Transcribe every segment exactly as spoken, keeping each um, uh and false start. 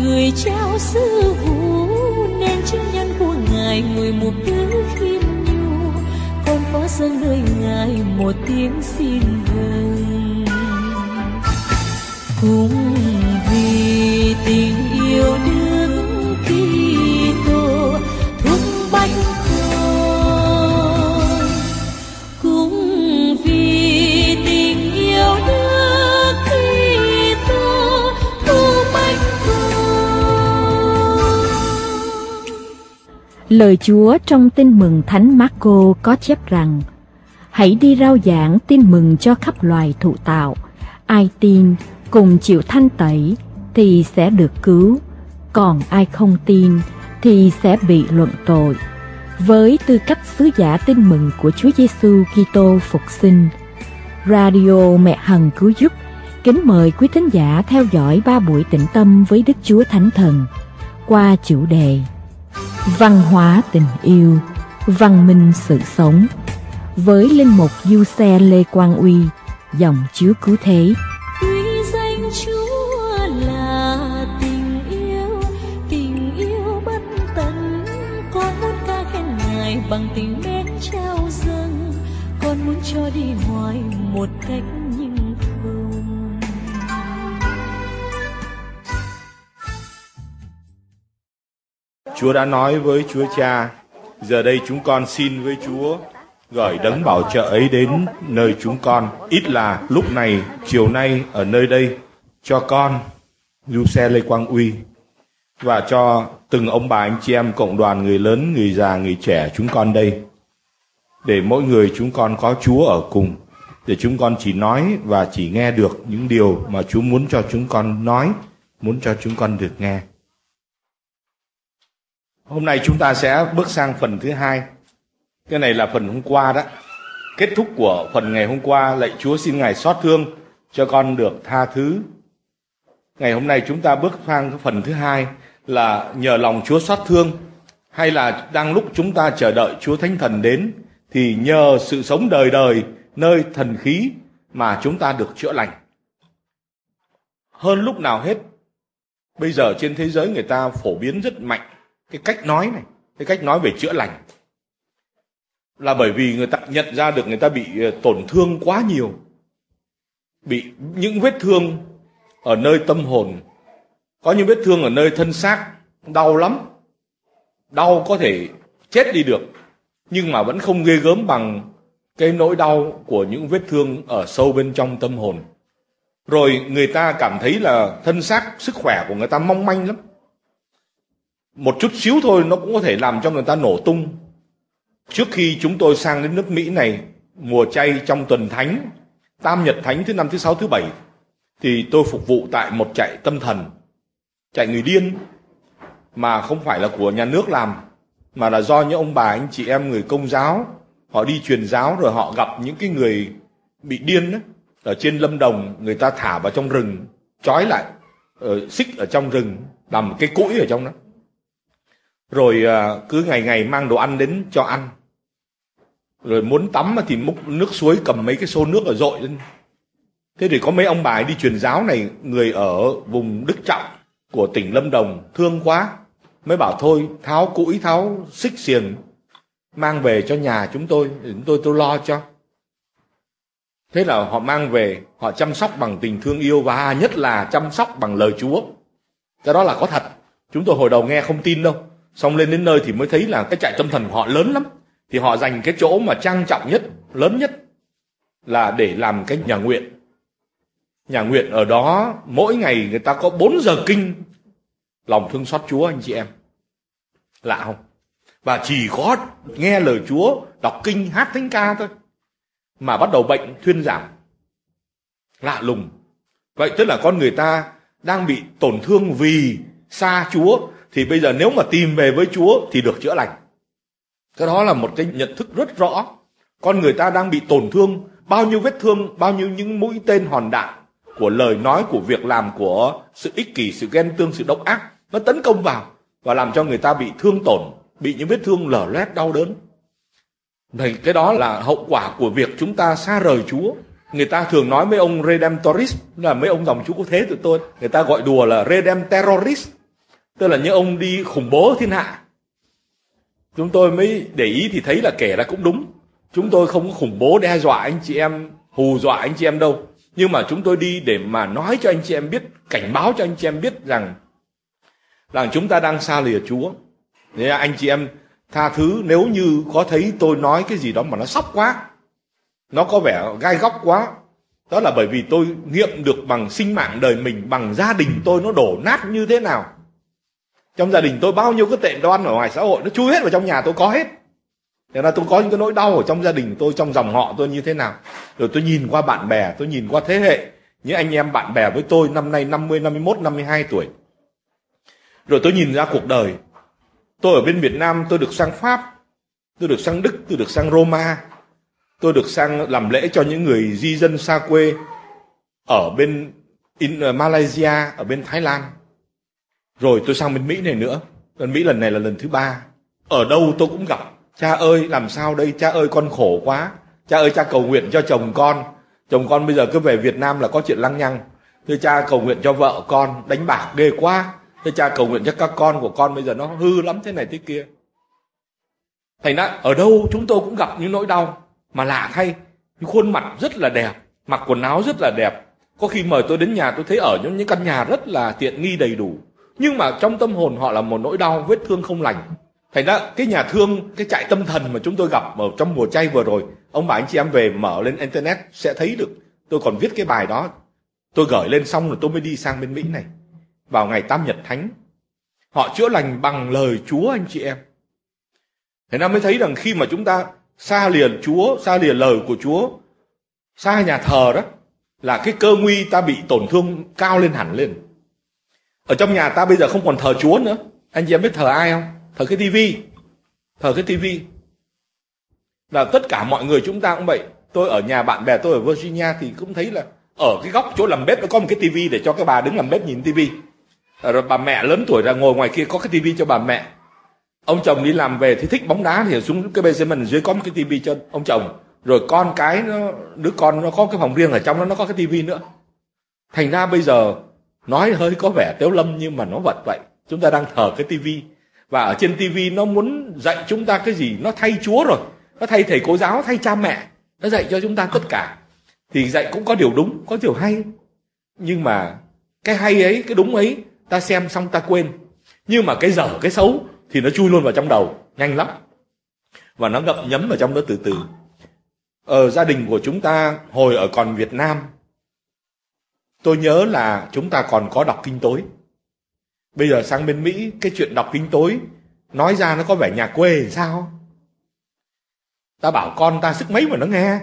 người trao sứ vụ nên chứng nhân của Ngài người một thứ khiêm nhu, con có dâng lời Ngài một tiếng xin vâng. Cũng vì tình yêu Đức Kitô thúc bách con, cũng vì tình yêu Đức Kitô thúc bách con. Lời Chúa trong Tin mừng Thánh Mác-cô có chép rằng: hãy đi rao giảng tin mừng cho khắp loài thụ tạo. Ai tin cùng chịu thanh tẩy thì sẽ được cứu, còn ai không tin thì sẽ bị luận tội. Với tư cách sứ giả tin mừng của Chúa Giêsu Kitô phục sinh, Radio Mẹ Hằng Cứu Giúp kính mời quý thính giả theo dõi ba buổi tĩnh tâm với Đức Chúa Thánh Thần qua chủ đề Văn hóa tình yêu, văn minh sự sống, với linh mục Du Xe Lê Quang Uy, dòng Chúa Cứu Thế. Quý danh Chúa là tình yêu, tình yêu bất tận. Con muốn ca khen Ngài bằng tình mến trao dâng, con muốn cho đi hoài một cách nhưng không. Chúa đã nói với Chúa Cha: giờ đây chúng con xin với Chúa gửi đấng bảo trợ ấy đến nơi chúng con, ít là lúc này chiều nay ở nơi đây, cho con Du Xe Lê Quang Uy và cho từng ông bà anh chị em cộng đoàn người lớn, người già, người trẻ chúng con đây, để mỗi người chúng con có Chúa ở cùng, để chúng con chỉ nói và chỉ nghe được những điều mà Chúa muốn cho chúng con nói, muốn cho chúng con được nghe. Hôm nay chúng ta sẽ bước sang phần thứ hai. Cái này là phần hôm qua đó. Kết thúc của phần ngày hôm qua, lạy Chúa xin Ngài xót thương cho con được tha thứ. Ngày hôm nay chúng ta bước sang cái phần thứ hai là nhờ lòng Chúa xót thương, hay là đang lúc chúng ta chờ đợi Chúa Thánh Thần đến, thì nhờ sự sống đời đời nơi thần khí mà chúng ta được chữa lành. Hơn lúc nào hết, bây giờ trên thế giới người ta phổ biến rất mạnh cái cách nói này, cái cách nói về chữa lành, là bởi vì người ta nhận ra được người ta bị tổn thương quá nhiều, bị những vết thương ở nơi tâm hồn, có những vết thương ở nơi thân xác, đau lắm, đau có thể chết đi được, nhưng mà vẫn không ghê gớm bằng cái nỗi đau của những vết thương ở sâu bên trong tâm hồn. Rồi người ta cảm thấy là thân xác, sức khỏe của người ta mong manh lắm, một chút xíu thôi nó cũng có thể làm cho người ta nổ tung. Trước khi chúng tôi sang đến nước Mỹ này, mùa chay trong tuần thánh, tam nhật thánh thứ năm, thứ sáu, thứ bảy, thì tôi phục vụ tại một trại tâm thần, trại người điên, mà không phải là của nhà nước làm, mà là do những ông bà anh chị em người Công giáo, họ đi truyền giáo rồi họ gặp những cái người bị điên đó, ở trên Lâm Đồng, người ta thả vào trong rừng, trói lại, ở, xích ở trong rừng, làm cái cũi ở trong đó. Rồi cứ ngày ngày mang đồ ăn đến cho ăn. Rồi muốn tắm thì múc nước suối, cầm mấy cái xô nước ở dội lên. Thế thì có mấy ông bà đi truyền giáo này, người ở vùng Đức Trọng của tỉnh Lâm Đồng, thương quá, mới bảo thôi tháo cũi, tháo xích xiềng, mang về cho nhà chúng tôi, chúng tôi tôi lo cho. Thế là họ mang về, họ chăm sóc bằng tình thương yêu, và nhất là chăm sóc bằng lời Chúa. Cái đó là có thật. Chúng tôi hồi đầu nghe không tin đâu, xong lên đến nơi thì mới thấy là cái trại tâm thần của họ lớn lắm. Thì họ dành cái chỗ mà trang trọng nhất, lớn nhất là để làm cái nhà nguyện. Nhà nguyện ở đó mỗi ngày người ta có bốn giờ kinh. Lòng thương xót Chúa anh chị em, lạ không? Và chỉ có nghe lời Chúa, đọc kinh, hát thánh ca thôi mà bắt đầu bệnh thuyên giảm. Lạ lùng. Vậy tức là con người ta đang bị tổn thương vì xa Chúa, thì bây giờ nếu mà tìm về với Chúa thì được chữa lành. Cái đó là một cái nhận thức rất rõ. Con người ta đang bị tổn thương, bao nhiêu vết thương, bao nhiêu những mũi tên hòn đạn của lời nói, của việc làm, của sự ích kỷ, sự ghen tương, sự độc ác, nó tấn công vào và làm cho người ta bị thương tổn, bị những vết thương lở loét đau đớn. Thì cái đó là hậu quả của việc chúng ta xa rời Chúa. Người ta thường nói mấy ông Redemptorist, là mấy ông dòng Chúa Cứu Thế tụi tôi, người ta gọi đùa là Redempterrorist, Tức là những ông đi khủng bố thiên hạ. Chúng tôi mới để ý thì thấy là kể ra cũng đúng. Chúng tôi không có khủng bố đe dọa anh chị em, hù dọa anh chị em đâu. Nhưng mà chúng tôi đi để mà nói cho anh chị em biết, cảnh báo cho anh chị em biết rằng rằng chúng ta đang xa lìa Chúa. Nên anh chị em tha thứ nếu như có thấy tôi nói cái gì đó mà nó sốc quá, nó có vẻ gai góc quá. Đó là bởi vì tôi nghiệm được bằng sinh mạng đời mình, bằng gia đình tôi nó đổ nát như thế nào. Trong gia đình tôi bao nhiêu cái tệ đoan ở ngoài xã hội nó chui hết vào trong nhà tôi có hết. Thế là tôi có những cái nỗi đau ở trong gia đình tôi, trong dòng họ tôi như thế nào. Rồi tôi nhìn qua bạn bè, tôi nhìn qua thế hệ, những anh em bạn bè với tôi năm nay năm mươi, năm mươi mốt, năm mươi hai tuổi. Rồi tôi nhìn ra cuộc đời. Tôi ở bên Việt Nam, tôi được sang Pháp, tôi được sang Đức, tôi được sang Roma, tôi được sang làm lễ cho những người di dân xa quê ở bên in, uh, Malaysia, ở bên Thái Lan. Rồi tôi sang bên Mỹ này nữa. Bên Mỹ lần này là lần thứ ba. Ở đâu tôi cũng gặp: cha ơi làm sao đây, cha ơi con khổ quá, cha ơi cha cầu nguyện cho chồng con, chồng con bây giờ cứ về Việt Nam là có chuyện lăng nhăng. Thưa cha cầu nguyện cho vợ con đánh bạc ghê quá. Thưa cha cầu nguyện cho các con của con bây giờ nó hư lắm thế này thế kia. Thành ra ở đâu chúng tôi cũng gặp những nỗi đau. Mà lạ thay, những khuôn mặt rất là đẹp, mặc quần áo rất là đẹp. Có khi mời tôi đến nhà tôi thấy ở những căn nhà rất là tiện nghi đầy đủ. Nhưng mà trong tâm hồn họ là một nỗi đau, vết thương không lành. Thành ra cái nhà thương, cái trại tâm thần mà chúng tôi gặp ở trong mùa chay vừa rồi, ông bà anh chị em về mở lên internet sẽ thấy được. Tôi còn viết cái bài đó, tôi gửi lên xong rồi tôi mới đi sang bên Mỹ này. Vào ngày Tam Nhật Thánh, họ chữa lành bằng lời Chúa anh chị em. Thế nên mới thấy rằng khi mà chúng ta xa lìa Chúa, xa lìa lời của Chúa, xa nhà thờ đó, là cái cơ nguy ta bị tổn thương cao lên hẳn lên. Ở trong nhà ta bây giờ không còn thờ Chúa nữa. Anh chị em biết thờ ai không? Thờ cái tivi. Thờ cái tivi. Là tất cả mọi người chúng ta cũng vậy. Tôi ở nhà bạn bè tôi ở Virginia thì cũng thấy là ở cái góc chỗ làm bếp nó có một cái tivi để cho cái bà đứng làm bếp nhìn tivi. Rồi bà mẹ lớn tuổi ra ngồi ngoài kia có cái tivi cho bà mẹ. Ông chồng đi làm về thì thích bóng đá thì xuống cái basement dưới có một cái tivi cho ông chồng. Rồi con cái nó, đứa con nó có cái phòng riêng ở trong đó, nó có cái tivi nữa. Thành ra bây giờ nói hơi có vẻ tếu lâm nhưng mà nó vật vậy. Chúng ta đang thờ cái tivi. Và ở trên tivi nó muốn dạy chúng ta cái gì? Nó thay Chúa rồi. Nó thay thầy cô giáo, thay cha mẹ. Nó dạy cho chúng ta tất cả. Thì dạy cũng có điều đúng, có điều hay. Nhưng mà cái hay ấy, cái đúng ấy, ta xem xong ta quên. Nhưng mà cái dở, cái xấu thì nó chui luôn vào trong đầu, nhanh lắm. Và nó ngậm nhấm vào trong đó từ từ. Ở gia đình của chúng ta, hồi ở còn Việt Nam, tôi nhớ là chúng ta còn có đọc kinh tối. Bây giờ sang bên Mỹ, cái chuyện đọc kinh tối nói ra nó có vẻ nhà quê thì sao? Ta bảo con ta sức mấy mà nó nghe.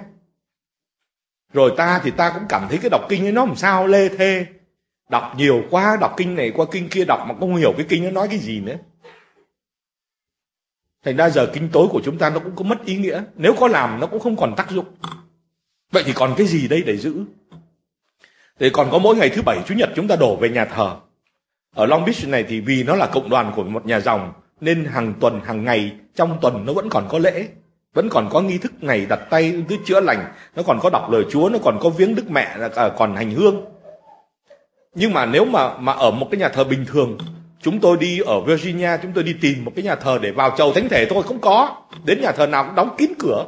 Rồi ta thì ta cũng cảm thấy cái đọc kinh ấy nó làm sao lê thê. Đọc nhiều quá, đọc kinh này qua kinh kia, đọc mà không hiểu cái kinh nó nói cái gì nữa. Thành ra giờ kinh tối của chúng ta nó cũng có mất ý nghĩa. Nếu có làm nó cũng không còn tác dụng. Vậy thì còn cái gì đây để giữ? Thì còn có mỗi ngày thứ bảy, chủ nhật chúng ta đổ về nhà thờ. Ở Long Beach này thì vì nó là cộng đoàn của một nhà dòng, nên hàng tuần, hàng ngày, trong tuần nó vẫn còn có lễ. Vẫn còn có nghi thức ngày đặt tay thứ chữa lành. Nó còn có đọc lời Chúa, nó còn có viếng Đức Mẹ, còn hành hương. Nhưng mà nếu mà, mà ở một cái nhà thờ bình thường, chúng tôi đi ở Virginia, chúng tôi đi tìm một cái nhà thờ để vào chầu thánh thể thôi, không có. Đến nhà thờ nào cũng đóng kín cửa.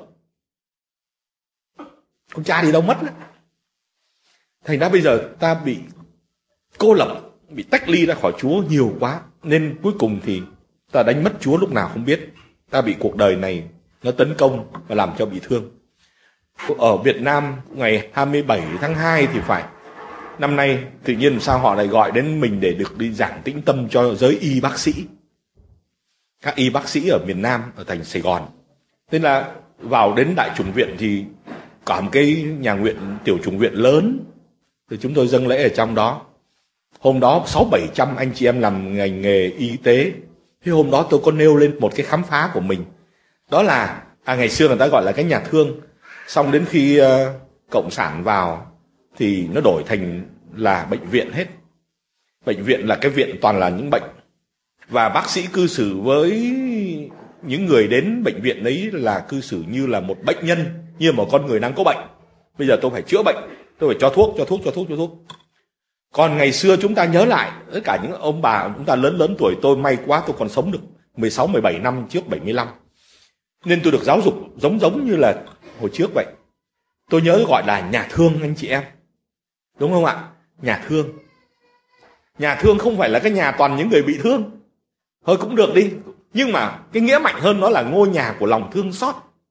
Con cha đi đâu mất đó. Thành ra bây giờ ta bị cô lập, bị tách ly ra khỏi Chúa nhiều quá. Nên cuối cùng thì ta đánh mất Chúa lúc nào không biết. Ta bị cuộc đời này nó tấn công và làm cho bị thương. Ở Việt Nam ngày hai mươi bảy tháng hai thì phải, năm nay tự nhiên sao họ lại gọi đến mình để được đi giảng tĩnh tâm cho giới y bác sĩ. Các y bác sĩ ở miền Nam, ở thành Sài Gòn. Nên là vào đến đại chủng viện thì cả một cái nhà nguyện, tiểu chủng viện lớn. Thì chúng tôi dâng lễ ở trong đó. Hôm đó sáu bảy trăm anh chị em làm ngành nghề y tế. Thế hôm đó tôi có nêu lên một cái khám phá của mình. Đó là, à, ngày xưa người ta gọi là cái nhà thương. Xong đến khi uh, Cộng sản vào thì nó đổi thành là bệnh viện hết. Bệnh viện là cái viện toàn là những bệnh. Và bác sĩ cư xử với những người đến bệnh viện đấy là cư xử như là một bệnh nhân, như một con người đang có bệnh. Bây giờ tôi phải chữa bệnh, tôi phải cho thuốc, cho thuốc, cho thuốc, cho thuốc. Còn ngày xưa chúng ta nhớ lại, tất cả những ông bà chúng ta lớn lớn tuổi, tôi may quá tôi còn sống được mười sáu mười bảy năm trước bảy mươi lăm. Nên tôi được giáo dục giống giống như là hồi trước vậy. Tôi nhớ gọi là nhà thương anh chị em. Đúng không ạ? Nhà thương. Nhà thương không phải là cái nhà toàn những người bị thương. Thôi cũng được đi. Nhưng mà cái nghĩa mạnh hơn nó là ngôi nhà của lòng thương xót.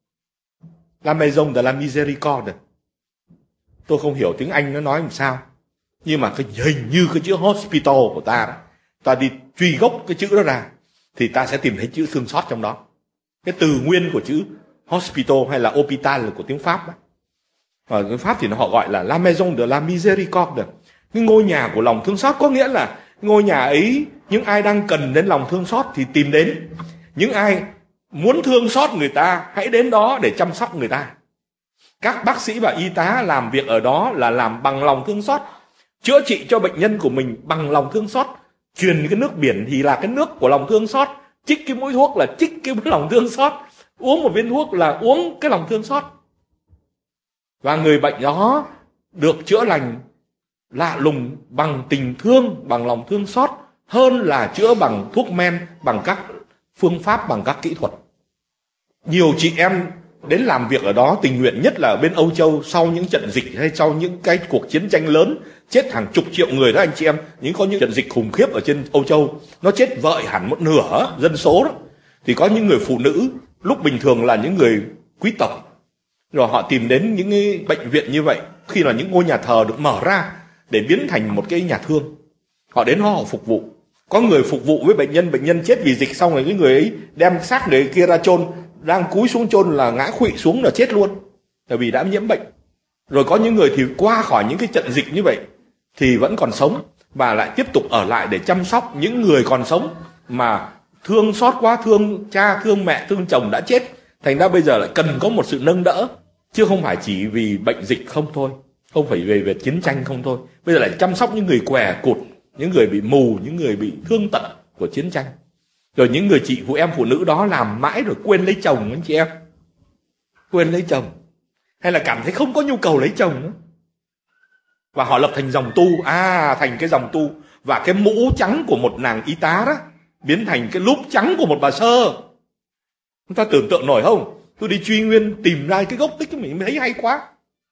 La maison de la miséricorde. Tôi không hiểu tiếng Anh nó nói làm sao. Nhưng mà cái hình như cái chữ hospital của ta đó, ta đi truy gốc cái chữ đó ra thì ta sẽ tìm thấy chữ thương xót trong đó. Cái từ nguyên của chữ hospital hay là hôpital của tiếng Pháp đó. Ở tiếng Pháp thì nó họ gọi là la maison de la miséricorde. Cái ngôi nhà của lòng thương xót có nghĩa là ngôi nhà ấy, những ai đang cần đến lòng thương xót thì tìm đến. Những ai muốn thương xót người ta hãy đến đó để chăm sóc người ta. Các bác sĩ và y tá làm việc ở đó là làm bằng lòng thương xót, chữa trị cho bệnh nhân của mình bằng lòng thương xót. Truyền cái nước biển thì là cái nước của lòng thương xót, chích cái mũi thuốc là chích cái lòng thương xót, uống một viên thuốc là uống cái lòng thương xót. Và người bệnh đó được chữa lành lạ lùng bằng tình thương, bằng lòng thương xót, hơn là chữa bằng thuốc men, bằng các phương pháp, bằng các kỹ thuật. Nhiều chị em đến làm việc ở đó tình nguyện, nhất là ở bên Âu Châu, sau những trận dịch hay sau những cái cuộc chiến tranh lớn, chết hàng chục triệu người đó anh chị em. Những có những trận dịch khủng khiếp ở trên Âu Châu, nó chết vợi hẳn một nửa dân số đó. Thì có những người phụ nữ, lúc bình thường là những người quý tộc, rồi họ tìm đến những cái bệnh viện như vậy, khi là những ngôi nhà thờ được mở ra để biến thành một cái nhà thương. Họ đến đó họ phục vụ. Có người phục vụ với bệnh nhân, bệnh nhân chết vì dịch xong rồi cái người ấy đem xác người kia ra chôn, đang cúi xuống chôn là ngã khuỵu xuống là chết luôn, tại vì đã nhiễm bệnh. Rồi có những người thì qua khỏi những cái trận dịch như vậy thì vẫn còn sống và lại tiếp tục ở lại để chăm sóc những người còn sống mà thương xót quá, thương cha, thương mẹ, thương chồng đã chết. Thành ra bây giờ lại cần có một sự nâng đỡ, chứ không phải chỉ vì bệnh dịch không thôi, không phải về về chiến tranh không thôi. Bây giờ lại chăm sóc những người què cụt, những người bị mù, những người bị thương tật của chiến tranh. Rồi những người chị phụ em phụ nữ đó làm mãi rồi quên lấy chồng anh chị em. Quên lấy chồng. Hay là cảm thấy không có nhu cầu lấy chồng nữa. Và họ lập thành dòng tu. À, thành cái dòng tu. Và cái mũ trắng của một nàng y tá đó biến thành cái lúp trắng của một bà sơ. Chúng ta tưởng tượng nổi không? Tôi đi truy nguyên tìm ra cái gốc tích mình thấy hay quá.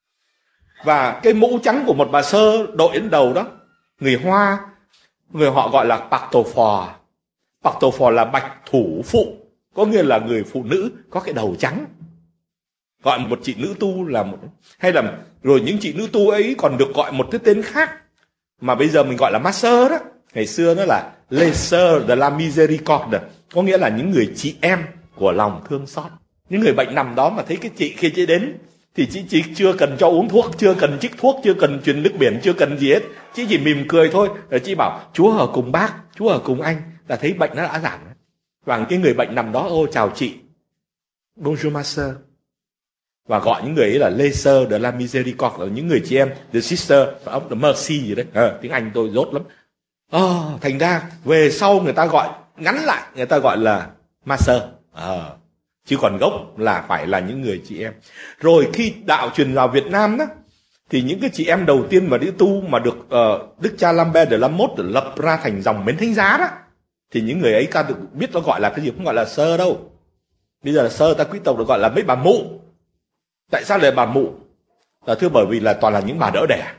Và cái mũ trắng của một bà sơ đội đến đầu đó, người Hoa, người họ gọi là bạc tổ phò. Bạc tổ phò là bạch thủ phụ, có nghĩa là người phụ nữ có cái đầu trắng. Gọi một chị nữ tu là một, hay là rồi những chị nữ tu ấy còn được gọi một cái tên khác mà bây giờ mình gọi là masseur đó. Ngày xưa nó là les sœurs de la miséricorde, có nghĩa là những người chị em của lòng thương xót. Những người bệnh nằm đó mà thấy cái chị khi chị đến thì chị, chị chưa cần cho uống thuốc, chưa cần chích thuốc, chưa cần truyền nước biển, chưa cần gì hết. Chị chỉ mỉm cười thôi. Rồi chị bảo Chúa ở cùng bác, Chúa ở cùng anh, là thấy bệnh nó đã giảm. Và cái người bệnh nằm đó, ô chào chị, bonjour ma sœur. Và gọi những người ấy là les sœurs de la miséricorde, là những người chị em, the sister of the mercy gì đấy. À, tiếng Anh tôi dốt lắm. À, thành ra về sau người ta gọi ngắn lại, người ta gọi là ma sœur. À, chứ còn gốc là phải là những người chị em. Rồi khi đạo truyền vào Việt Nam đó, thì những cái chị em đầu tiên mà đi tu mà được uh, Đức cha Lambert de la Motte lập ra thành dòng Mến Thánh Giá đó, thì những người ấy ta được biết nó gọi là cái gì, không gọi là sơ đâu. Bây giờ là sơ, ta quý tộc được gọi là mấy bà mụ. Tại sao lại bà mụ? Là thưa bởi vì là toàn là những bà đỡ đẻ.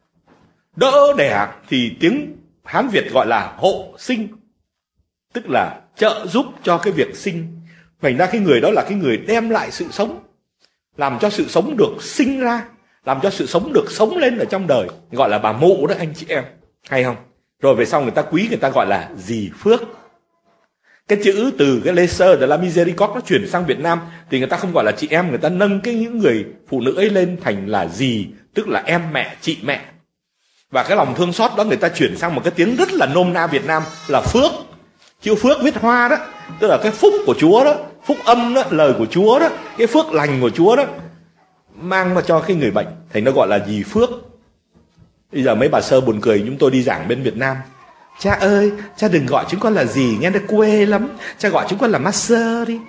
Đỡ đẻ thì tiếng Hán Việt gọi là hộ sinh, tức là trợ giúp cho cái việc sinh. Thành ra cái người đó là cái người đem lại sự sống, làm cho sự sống được sinh ra, làm cho sự sống được sống lên ở trong đời, gọi là bà mụ đó anh chị em, hay không? Rồi về sau người ta quý, người ta gọi là dì Phước. Cái chữ từ cái les sœurs de la miséricorde nó chuyển sang Việt Nam thì người ta không gọi là chị em, người ta nâng cái những người phụ nữ ấy lên thành là dì, tức là em mẹ, chị mẹ. Và cái lòng thương xót đó người ta chuyển sang một cái tiếng rất là nôm na Việt Nam là Phước. Chữ Phước viết hoa đó, tức là cái phúc của Chúa đó, phúc âm đó, lời của Chúa đó, cái phước lành của Chúa đó mang vào cho cái người bệnh, thành nó gọi là dì Phước. Bây giờ mấy bà sơ buồn cười, chúng tôi đi giảng bên Việt Nam, cha ơi, cha đừng gọi chúng con là dì, nghe nó quê lắm, cha gọi chúng con là master đi.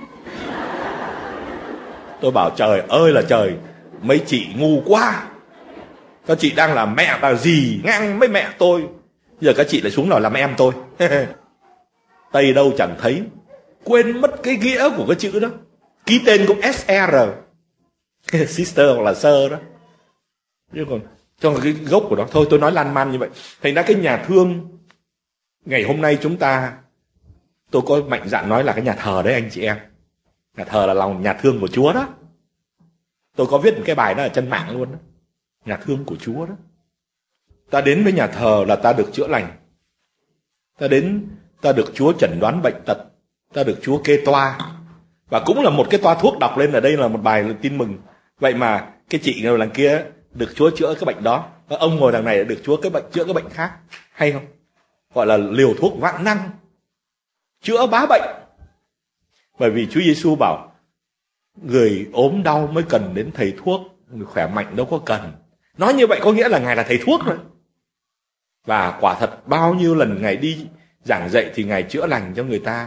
Tôi bảo trời ơi là trời, mấy chị ngu quá. Các chị đang là mẹ là gì ngang với mẹ tôi, giờ các chị lại xuống nào làm em tôi. Tây đâu chẳng thấy, quên mất cái nghĩa của cái chữ đó. Ký tên cũng ét e rờ, sister hoặc là sir đó, chứ còn cho cái gốc của nó thôi. Tôi nói lan man như vậy. Thành ra cái nhà thương ngày hôm nay chúng ta, tôi có mạnh dạn nói là cái nhà thờ đấy anh chị em. Nhà thờ là lòng nhà thương của Chúa đó. Tôi có viết một cái bài đó ở trên mạng luôn đó. Nhà thương của Chúa đó. Ta đến với nhà thờ là ta được chữa lành. Ta đến, ta được Chúa chẩn đoán bệnh tật. Ta được Chúa kê toa. Và cũng là một cái toa thuốc đọc lên ở đây là một bài tin mừng. Vậy mà cái chị ngồi đằng kia được Chúa chữa cái bệnh đó, ông ngồi đằng này được Chúa cái bệnh chữa cái bệnh khác. Hay không? Gọi là liều thuốc vạn năng, chữa bá bệnh. Bởi vì Chúa Giêsu bảo người ốm đau mới cần đến thầy thuốc, người khỏe mạnh đâu có cần. Nói như vậy có nghĩa là Ngài là thầy thuốc rồi. Và quả thật bao nhiêu lần Ngài đi giảng dạy thì Ngài chữa lành cho người ta.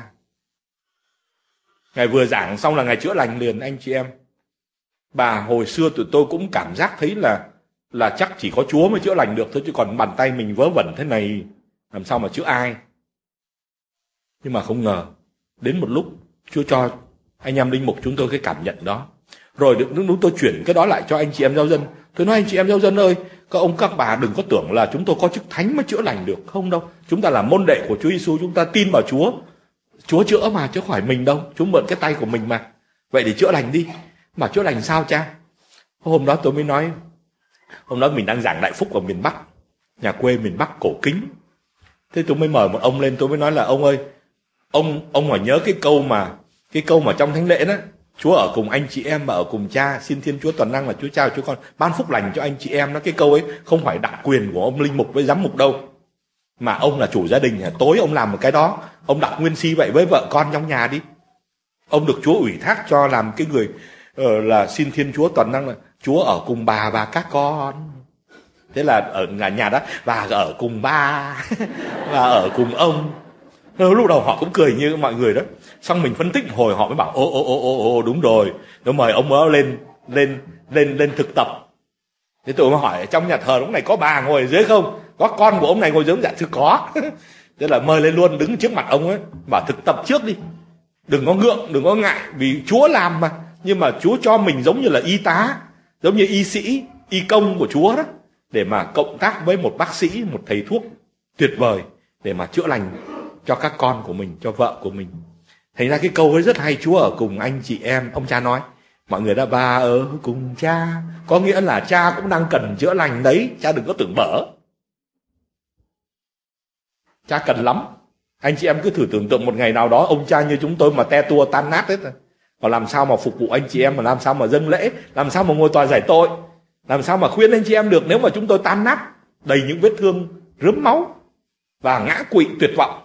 Ngài vừa giảng xong là Ngài chữa lành liền anh chị em. Bà hồi xưa tụi tôi cũng cảm giác thấy là là chắc chỉ có Chúa mới chữa lành được thôi, chứ còn bàn tay mình vớ vẩn thế này làm sao mà chữa ai. Nhưng mà không ngờ đến một lúc Chúa cho anh em linh mục chúng tôi cái cảm nhận đó. Rồi được lúc tôi chuyển cái đó lại cho anh chị em giáo dân. Tôi nói anh chị em giáo dân ơi, các ông các bà đừng có tưởng là chúng tôi có chức thánh mới chữa lành được. Không đâu. Chúng ta là môn đệ của Chúa Giêsu, chúng ta tin vào Chúa. Chúa chữa mà, chứ khỏi mình đâu. Chúa mượn cái tay của mình mà. Vậy thì chữa lành đi. Mà chữa lành sao cha? Hôm đó tôi mới nói, hôm đó mình đang giảng Đại Phúc ở miền Bắc, nhà quê miền Bắc cổ kính. Thế tôi mới mời một ông lên, tôi mới nói là ông ơi, ông ông phải nhớ cái câu mà cái câu mà trong thánh lễ đó, Chúa ở cùng anh chị em mà ở cùng cha, xin Thiên Chúa toàn năng là Chúa Cha Chúa Con ban phúc lành cho anh chị em đó. Cái câu ấy không phải đặc quyền của ông linh mục với giám mục đâu, mà ông là chủ gia đình, tối ông làm một cái đó, ông đọc nguyên si vậy với vợ con trong nhà đi. Ông được Chúa ủy thác cho làm cái người uh, là xin Thiên Chúa toàn năng là Chúa ở cùng bà và các con. Thế là ở nhà đó, và ở cùng ba và ở cùng ông. Lúc đầu họ cũng cười như mọi người đó. Xong mình phân tích hồi họ mới bảo ô ô ô ô ô đúng rồi. Nó mời ông đó lên lên lên lên thực tập. Thế tôi mới hỏi trong nhà thờ lúc này có bà ngồi ở dưới không? Có con của ông này ngồi dưới không? Dạ thưa có. Thế là mời lên luôn, đứng trước mặt ông ấy, bảo thực tập trước đi. Đừng có ngượng, đừng có ngại, vì Chúa làm mà. Nhưng mà Chúa cho mình giống như là y tá, giống như y sĩ, y công của Chúa đó, để mà cộng tác với một bác sĩ, một thầy thuốc tuyệt vời để mà chữa lành cho các con của mình, cho vợ của mình. Thành ra cái câu ấy rất hay, Chúa ở cùng anh chị em. Ông cha nói, mọi người đã bà ở cùng cha, có nghĩa là cha cũng đang cần chữa lành đấy, cha đừng có tưởng bở. Cha cần lắm. Anh chị em cứ thử tưởng tượng một ngày nào đó ông cha như chúng tôi mà te tua tan nát hết rồi. Còn làm sao mà phục vụ anh chị em, mà làm sao mà dâng lễ, làm sao mà ngồi tòa giải tội, làm sao mà khuyên anh chị em được nếu mà chúng tôi tan nát, đầy những vết thương, rớm máu và ngã quỵ tuyệt vọng.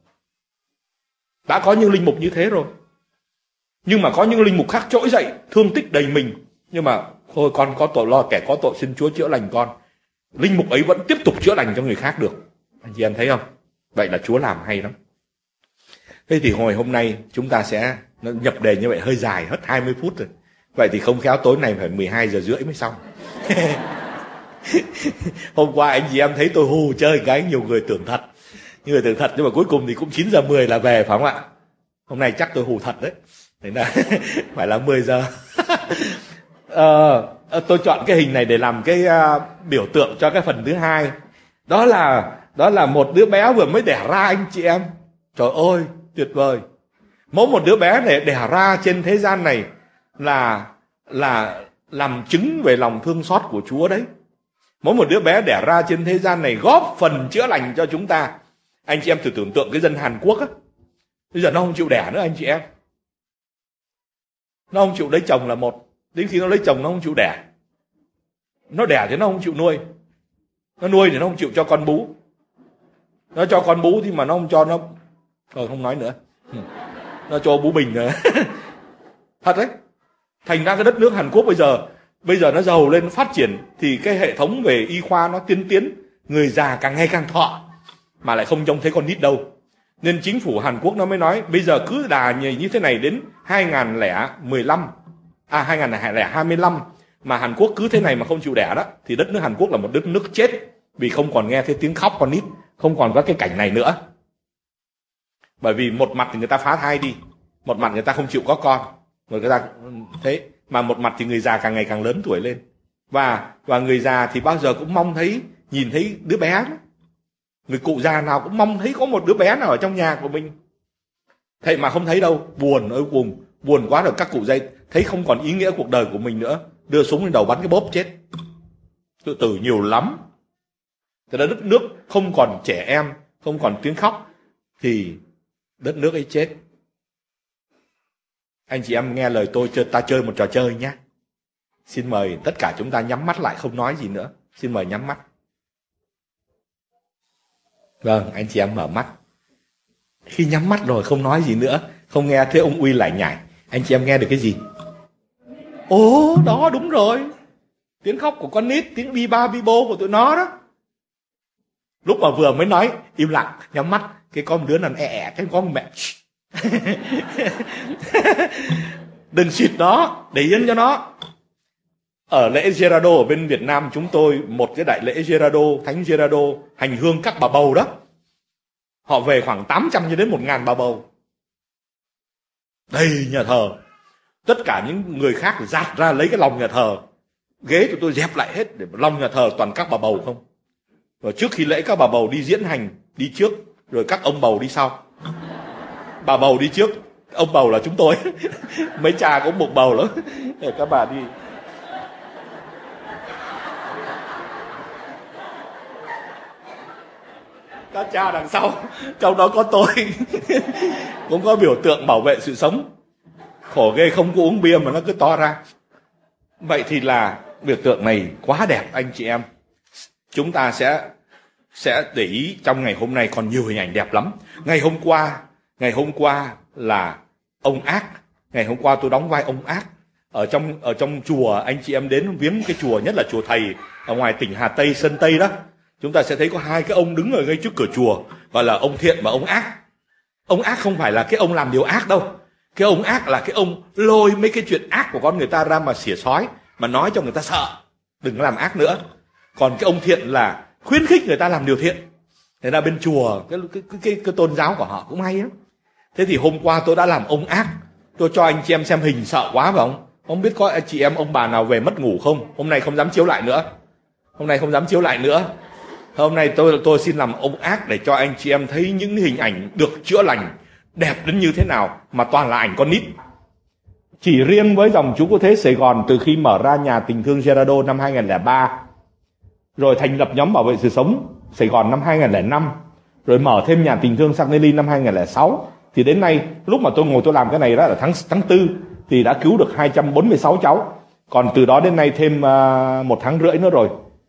Đã có những linh mục như thế rồi. Nhưng mà có những linh mục khác trỗi dậy, thương tích đầy mình. Nhưng mà thôi con có tội, lo kẻ có tội xin Chúa chữa lành con. Linh mục ấy vẫn tiếp tục chữa lành cho người khác được. Anh chị em thấy không? Vậy là Chúa làm hay lắm. Thế thì hồi hôm nay chúng ta sẽ nhập đề như vậy hơi dài, hết hai mươi phút rồi. Vậy thì không khéo tối nay phải mười hai giờ rưỡi mới xong. Hôm qua anh chị em thấy tôi hù chơi cái, nhiều người tưởng thật. Nhiều người tưởng thật, nhưng mà cuối cùng thì cũng chín giờ mười là về, phải không ạ? Hôm nay chắc tôi hù thật đấy. Thế là phải là mười giờ. à, tôi chọn cái hình này để làm cái uh, biểu tượng cho cái phần thứ hai. Đó là đó là một đứa bé vừa mới đẻ ra anh chị em. Trời ơi, tuyệt vời. Mỗi một đứa bé để đẻ ra trên thế gian này là là làm chứng về lòng thương xót của Chúa đấy. Mỗi một đứa bé đẻ ra trên thế gian này góp phần chữa lành cho chúng ta. Anh chị em thử tưởng tượng cái dân Hàn Quốc á, bây giờ nó không chịu đẻ nữa anh chị em. Nó không chịu lấy chồng là một. Đến khi nó lấy chồng nó không chịu đẻ. Nó đẻ thì nó không chịu nuôi. Nó nuôi thì nó không chịu cho con bú. Nó cho con bú thì mà nó không cho nó. Thôi không nói nữa. Nó cho bú bình nữa. Thật đấy. Thành ra cái đất nước Hàn Quốc bây giờ Bây giờ nó giàu lên, phát triển, thì cái hệ thống về y khoa nó tiên tiến. Người già càng ngày càng thọ, mà lại không trông thấy con nít đâu. Nên chính phủ Hàn Quốc nó mới nói bây giờ cứ đà như thế này đến hai nghìn không trăm mười lăm, à hai nghìn không trăm hai mươi lăm mà Hàn Quốc cứ thế này mà không chịu đẻ đó, thì đất nước Hàn Quốc là một đất nước chết, vì không còn nghe thấy tiếng khóc con nít, không còn có cái cảnh này nữa. Bởi vì một mặt thì người ta phá thai đi, một mặt người ta không chịu có con, rồi người ta thế, mà một mặt thì người già càng ngày càng lớn tuổi lên, và và người già thì bao giờ cũng mong thấy, nhìn thấy đứa bé đó. Người cụ già nào cũng mong thấy có một đứa bé nào ở trong nhà của mình. Thế mà không thấy đâu, buồn ơi buồn, buồn quá rồi các cụ dây thấy không còn ý nghĩa cuộc đời của mình nữa, đưa súng lên đầu bắn cái bóp chết. Tự tử nhiều lắm. Thế là đất nước không còn trẻ em, không còn tiếng khóc, thì đất nước ấy chết. Anh chị em nghe lời tôi, ta chơi một trò chơi nhé. Xin mời tất cả chúng ta nhắm mắt lại, không nói gì nữa. Xin mời nhắm mắt. Vâng, anh chị em mở mắt. Khi nhắm mắt rồi không nói gì nữa, không nghe thấy ông Uy lại nhảy, anh chị em nghe được cái gì? Ồ, đó đúng rồi, tiếng khóc của con nít, tiếng bi ba bi bô của tụi nó đó. Lúc mà vừa mới nói im lặng, nhắm mắt, cái con đứa nào ẹ ẹ, cái con mẹ đừng xịt nó, để yên cho nó. Ở lễ Gerardo ở bên Việt Nam chúng tôi, một cái đại lễ Gerardo, Thánh Gerardo hành hương các bà bầu đó, họ về khoảng tám trăm cho đến một ngàn bà bầu, đầy nhà thờ. Tất cả những người khác dạt ra lấy cái lòng nhà thờ, ghế tụi tôi dẹp lại hết, để lòng nhà thờ toàn các bà bầu không. Rồi trước khi lễ các bà bầu đi diễn hành, đi trước, rồi các ông bầu đi sau. Bà bầu đi trước, ông bầu là chúng tôi. Mấy cha cũng một bầu lắm, để các bà đi. Các cha đằng sau, trong đó có tôi. Cũng có biểu tượng bảo vệ sự sống. Khổ ghê, không có uống bia mà nó cứ to ra. Vậy thì là biểu tượng này quá đẹp anh chị em. Chúng ta sẽ sẽ để ý trong ngày hôm nay còn nhiều hình ảnh đẹp lắm. Ngày hôm qua, ngày hôm qua là ông ác. Ngày hôm qua tôi đóng vai ông ác. Ở trong ở trong chùa, anh chị em đến viếng cái chùa, nhất là chùa Thầy ở ngoài tỉnh Hà Tây, Sơn Tây đó, chúng ta sẽ thấy có hai cái ông đứng ở ngay trước cửa chùa, gọi là ông thiện và ông ác. Ông ác không phải là cái ông làm điều ác đâu. Cái ông ác là cái ông lôi mấy cái chuyện ác của con người ta ra mà xỉa xói, mà nói cho người ta sợ, đừng làm ác nữa. Còn cái ông thiện là khuyến khích người ta làm điều thiện. Thế là bên chùa, cái, cái, cái, cái, cái tôn giáo của họ cũng hay lắm. Thế thì hôm qua tôi đã làm ông ác. Tôi cho anh chị em xem hình sợ quá phải không? Không biết có anh chị em ông bà nào về mất ngủ không? Hôm nay không dám chiếu lại nữa. Hôm nay không dám chiếu lại nữa. Hôm nay tôi tôi xin làm ông ác để cho anh chị em thấy những hình ảnh được chữa lành đẹp đến như thế nào, mà toàn là ảnh con nít. Chỉ riêng với dòng Chú Cứu Thế Sài Gòn, từ khi mở ra nhà tình thương Gerardo năm hai nghìn không trăm lẻ ba, rồi thành lập nhóm bảo vệ sự sống Sài Gòn năm hai nghìn không trăm lẻ năm, rồi mở thêm nhà tình thương Sang Lê năm hai nghìn không trăm lẻ sáu, thì đến nay lúc mà tôi ngồi tôi làm cái này đó là tháng tháng tư, thì đã cứu được hai trăm bốn mươi sáu cháu. Còn từ đó đến nay thêm uh, một tháng rưỡi nữa rồi,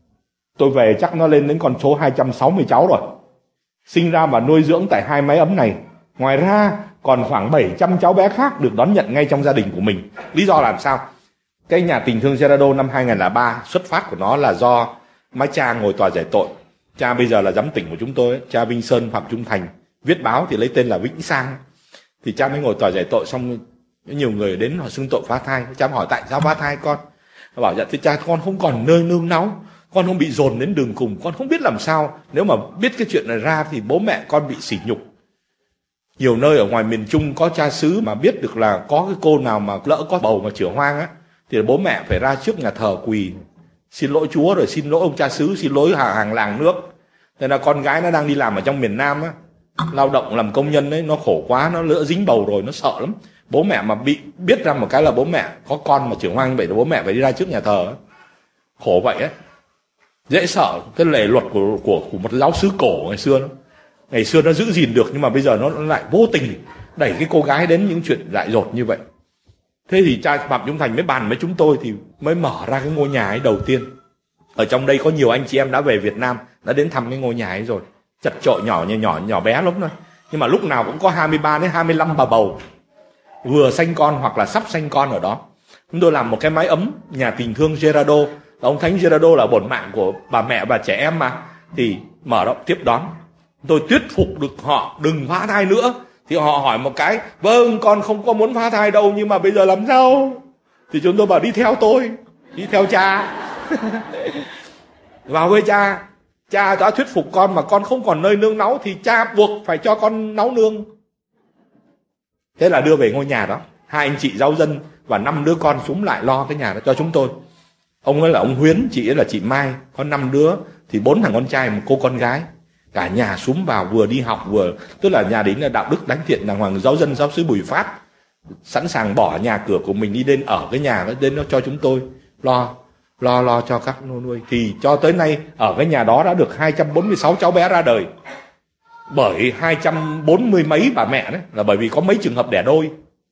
tôi về chắc nó lên đến con số hai trăm sáu mươi cháu rồi, sinh ra và nuôi dưỡng tại hai mái ấm này. Ngoài ra còn khoảng bảy trăm cháu bé khác được đón nhận ngay trong gia đình của mình. Lý do làm sao? Cái nhà tình thương Gerardo năm hai nghìn không trăm lẻ ba, xuất phát của nó là do má cha ngồi tòa giải tội. Cha bây giờ là giám tỉnh của chúng tôi, cha Vinh Sơn Phạm Trung Thành, viết báo thì lấy tên là Vĩnh Sang. Thì cha mới ngồi tòa giải tội, xong nhiều người đến họ xưng tội phá thai. Cha hỏi tại sao phá thai con? Nó bảo dạ thưa cha, con không còn nơi nương náu, con không bị dồn đến đường cùng, con không biết làm sao. Nếu mà biết cái chuyện này ra thì bố mẹ con bị sỉ nhục. Nhiều nơi ở ngoài miền Trung có cha xứ mà biết được là có cái cô nào mà lỡ có bầu mà chữa hoang á, thì bố mẹ phải ra trước nhà thờ quỳ xin lỗi Chúa, rồi xin lỗi ông cha xứ, xin lỗi hàng, hàng làng nước. Thế là con gái nó đang đi làm ở trong miền Nam á, lao động làm công nhân ấy, nó khổ quá, nó lỡ dính bầu rồi nó sợ lắm. Bố mẹ mà bị biết ra một cái là bố mẹ có con mà chữa hoang như vậy, là bố mẹ phải đi ra trước nhà thờ ấy. Khổ vậy ấy, dễ sợ. Cái lề luật của, của, của một giáo xứ cổ ngày xưa đó. Ngày xưa nó giữ gìn được, nhưng mà bây giờ nó lại vô tình đẩy cái cô gái đến những chuyện dại dột như vậy. Thế thì cha Phạm Trung Thành mới bàn với chúng tôi, thì mới mở ra cái ngôi nhà ấy đầu tiên. Ở trong đây có nhiều anh chị em đã về Việt Nam, đã đến thăm cái ngôi nhà ấy rồi. Chật chội nhỏ nhỏ nhỏ nhỏ bé lắm thôi, nhưng mà lúc nào cũng có hai mươi ba đến hai mươi lăm bà bầu vừa sanh con hoặc là sắp sanh con ở đó. Chúng tôi làm một cái mái ấm nhà tình thương Gerardo. Ông Thánh Gerardo là bổn mạng của bà mẹ và trẻ em mà, thì mở rộng tiếp đón. Tôi thuyết phục được họ đừng phá thai nữa. Thì họ hỏi một cái, vâng con không có muốn phá thai đâu, nhưng mà bây giờ làm sao? Thì chúng tôi bảo đi theo tôi. đi theo cha. Vào với cha. Cha đã thuyết phục con mà con không còn nơi nương náu thì cha buộc phải cho con náu nương. Thế là đưa về ngôi nhà đó. Hai anh chị giáo dân và năm đứa con xuống lại lo cái nhà đó cho chúng tôi. Ông ấy là ông Huyến, chị ấy là chị Mai. Có năm đứa thì bốn thằng con trai, một cô con gái. Cả nhà xuống vào vừa đi học vừa, tức là nhà đến là đạo đức đáng thiện đàng hoàng, giáo dân giáo xứ Bùi Phát sẵn sàng bỏ nhà cửa của mình đi đến ở cái nhà đó, đến nó cho chúng tôi lo lo lo cho các nuôi. Thì cho tới nay ở cái nhà đó đã được hai trăm bốn mươi sáu cháu bé ra đời, bởi hai trăm bốn mươi mấy bà mẹ đấy, là bởi vì có mấy trường hợp đẻ đôi.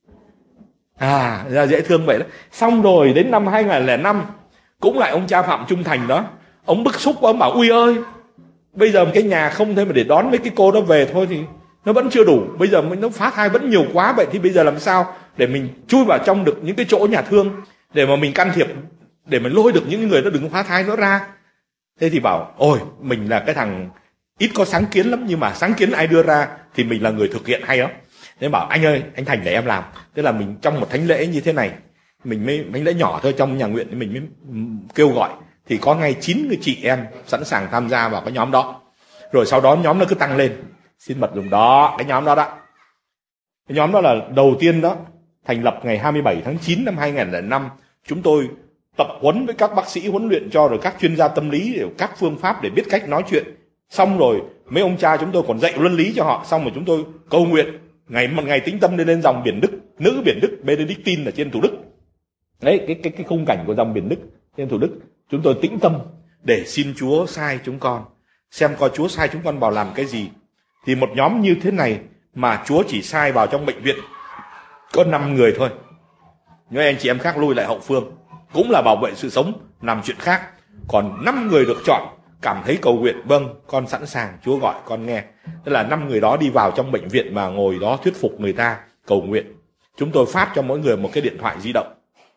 À, ra dễ thương vậy đó. Xong rồi đến năm hai nghìn không trăm lẻ năm cũng lại ông cha Phạm Trung Thành đó, ông bức xúc, ông bảo ui ơi, bây giờ một cái nhà không thêm mà để đón mấy cái cô đó về thôi thì nó vẫn chưa đủ, bây giờ nó phá thai vẫn nhiều quá, vậy thì bây giờ làm sao để mình chui vào trong được những cái chỗ nhà thương để mà mình can thiệp, để mình lôi được những người đó đừng phá thai nó ra. Thế thì bảo ôi mình là cái thằng ít có sáng kiến lắm, nhưng mà sáng kiến ai đưa ra thì mình là người thực hiện hay lắm. Thế bảo anh ơi, anh Thành để em làm. Thế là mình trong một thánh lễ như thế này, mình mới thánh lễ nhỏ thôi trong nhà nguyện thì mình mới kêu gọi, thì có ngay chín người chị em sẵn sàng tham gia vào cái nhóm đó. Rồi sau đó nhóm nó cứ tăng lên, xin mật dùng đó, cái nhóm đó đó. Cái nhóm đó là đầu tiên đó, thành lập ngày hai mươi bảy tháng chín năm hai nghìn không trăm lẻ năm. Chúng tôi tập huấn với các bác sĩ huấn luyện cho, rồi các chuyên gia tâm lý, rồi các phương pháp để biết cách nói chuyện. Xong rồi mấy ông cha chúng tôi còn dạy luân lý cho họ. Xong rồi chúng tôi cầu nguyện ngày một ngày tĩnh tâm lên lên dòng biển Đức, nữ biển Đức Benedictine ở trên Thủ Đức. Đấy, cái cái cái khung cảnh của dòng biển Đức trên Thủ Đức. Chúng tôi tĩnh tâm để xin Chúa sai chúng con, xem coi Chúa sai chúng con vào làm cái gì. Thì một nhóm như thế này mà Chúa chỉ sai vào trong bệnh viện có năm người thôi. Những anh chị em khác lui lại hậu phương, cũng là bảo vệ sự sống, làm chuyện khác. Còn năm người được chọn, cảm thấy cầu nguyện, vâng con sẵn sàng, Chúa gọi con nghe. Tức là năm người đó đi vào trong bệnh viện mà ngồi đó thuyết phục người ta cầu nguyện. Chúng tôi phát cho mỗi người một cái điện thoại di động.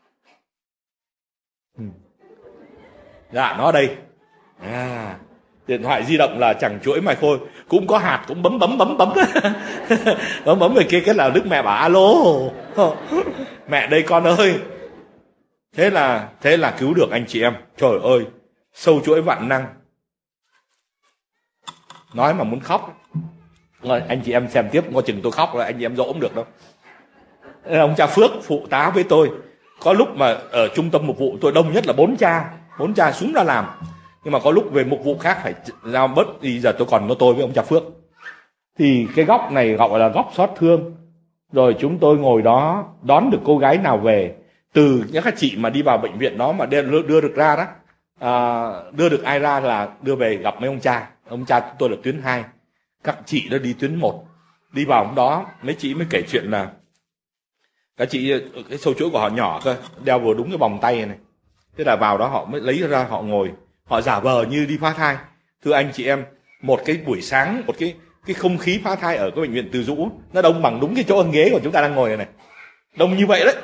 Dạ nó đây. À, điện thoại di động là chẳng chuỗi mày khôi, cũng có hạt cũng bấm bấm bấm bấm bấm bấm về kia. Cái là Đức Mẹ bảo alo mẹ đây con ơi. Thế là thế là cứu được anh chị em. Trời ơi, sâu chuỗi vạn năng, nói mà muốn khóc. Rồi, anh chị em xem tiếp, có chừng tôi khóc rồi anh chị em dỗ không được đâu. Ông cha Phước phụ tá với tôi. Có lúc mà ở trung tâm mục vụ tôi đông nhất là bốn cha, bốn cha xuống ra làm. Nhưng mà có lúc về mục vụ khác phải giao bớt đi, giờ tôi còn có tôi với ông cha Phước. Thì cái góc này gọi là góc xót thương. Rồi chúng tôi ngồi đó đón được cô gái nào về, từ các chị mà đi vào bệnh viện đó mà đưa, đưa được ra đó, à, đưa được ai ra là đưa về gặp mấy ông cha. Ông cha tôi là tuyến hai, các chị đó đi tuyến một. Đi vào đó mấy chị mới kể chuyện là các chị cái sâu chuỗi của họ nhỏ cơ, đeo vừa đúng cái vòng tay này. Thế là vào đó họ mới lấy ra, họ ngồi, họ giả vờ như đi phá thai. Thưa anh chị em, một cái buổi sáng, một cái cái không khí phá thai ở cái bệnh viện Từ Dũ nó đông bằng đúng cái chỗ ghế của chúng ta đang ngồi này này, đông như vậy đấy.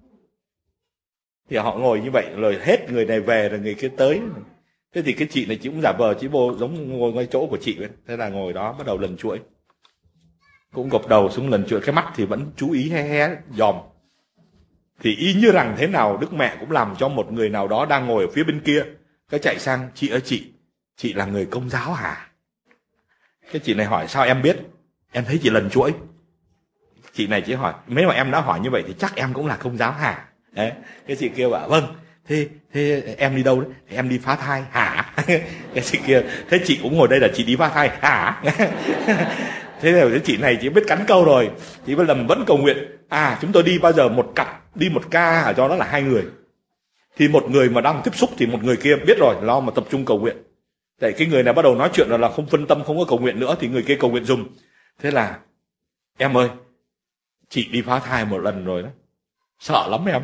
Thì họ ngồi như vậy, rồi hết người này về rồi người kia tới. Thế thì cái chị này chị cũng giả vờ, chị vô giống ngồi ngay chỗ của chị ấy. Thế là ngồi đó bắt đầu lần chuỗi, cũng gục đầu xuống lần chuỗi, cái mắt thì vẫn chú ý hé hé dòm. Thì y như rằng thế nào Đức Mẹ cũng làm cho một người nào đó đang ngồi ở phía bên kia, cái chạy sang, chị ơi chị, chị là người Công giáo hả? Cái chị này hỏi sao em biết? Em thấy chị lần chuỗi. Chị này chỉ hỏi, nếu mà em đã hỏi như vậy thì chắc em cũng là Công giáo hả? Đấy. Cái chị kia bảo vâng, thế thế em đi đâu đấy? Em đi phá thai hả? Cái chị kia, thế chị cũng ngồi đây là chị đi phá thai hả? Thế là cái chị này chỉ biết cắn câu rồi, chị vẫn lầm vẫn cầu nguyện. À, chúng tôi đi bao giờ một cặp, đi một ca ở cho nó là hai người. Thì một người mà đang tiếp xúc thì một người kia biết rồi, lo mà tập trung cầu nguyện. Tại cái người này bắt đầu nói chuyện rồi là không phân tâm, không có cầu nguyện nữa, thì người kia cầu nguyện dùm. Thế là em ơi, chị đi phá thai một lần rồi đó, sợ lắm em.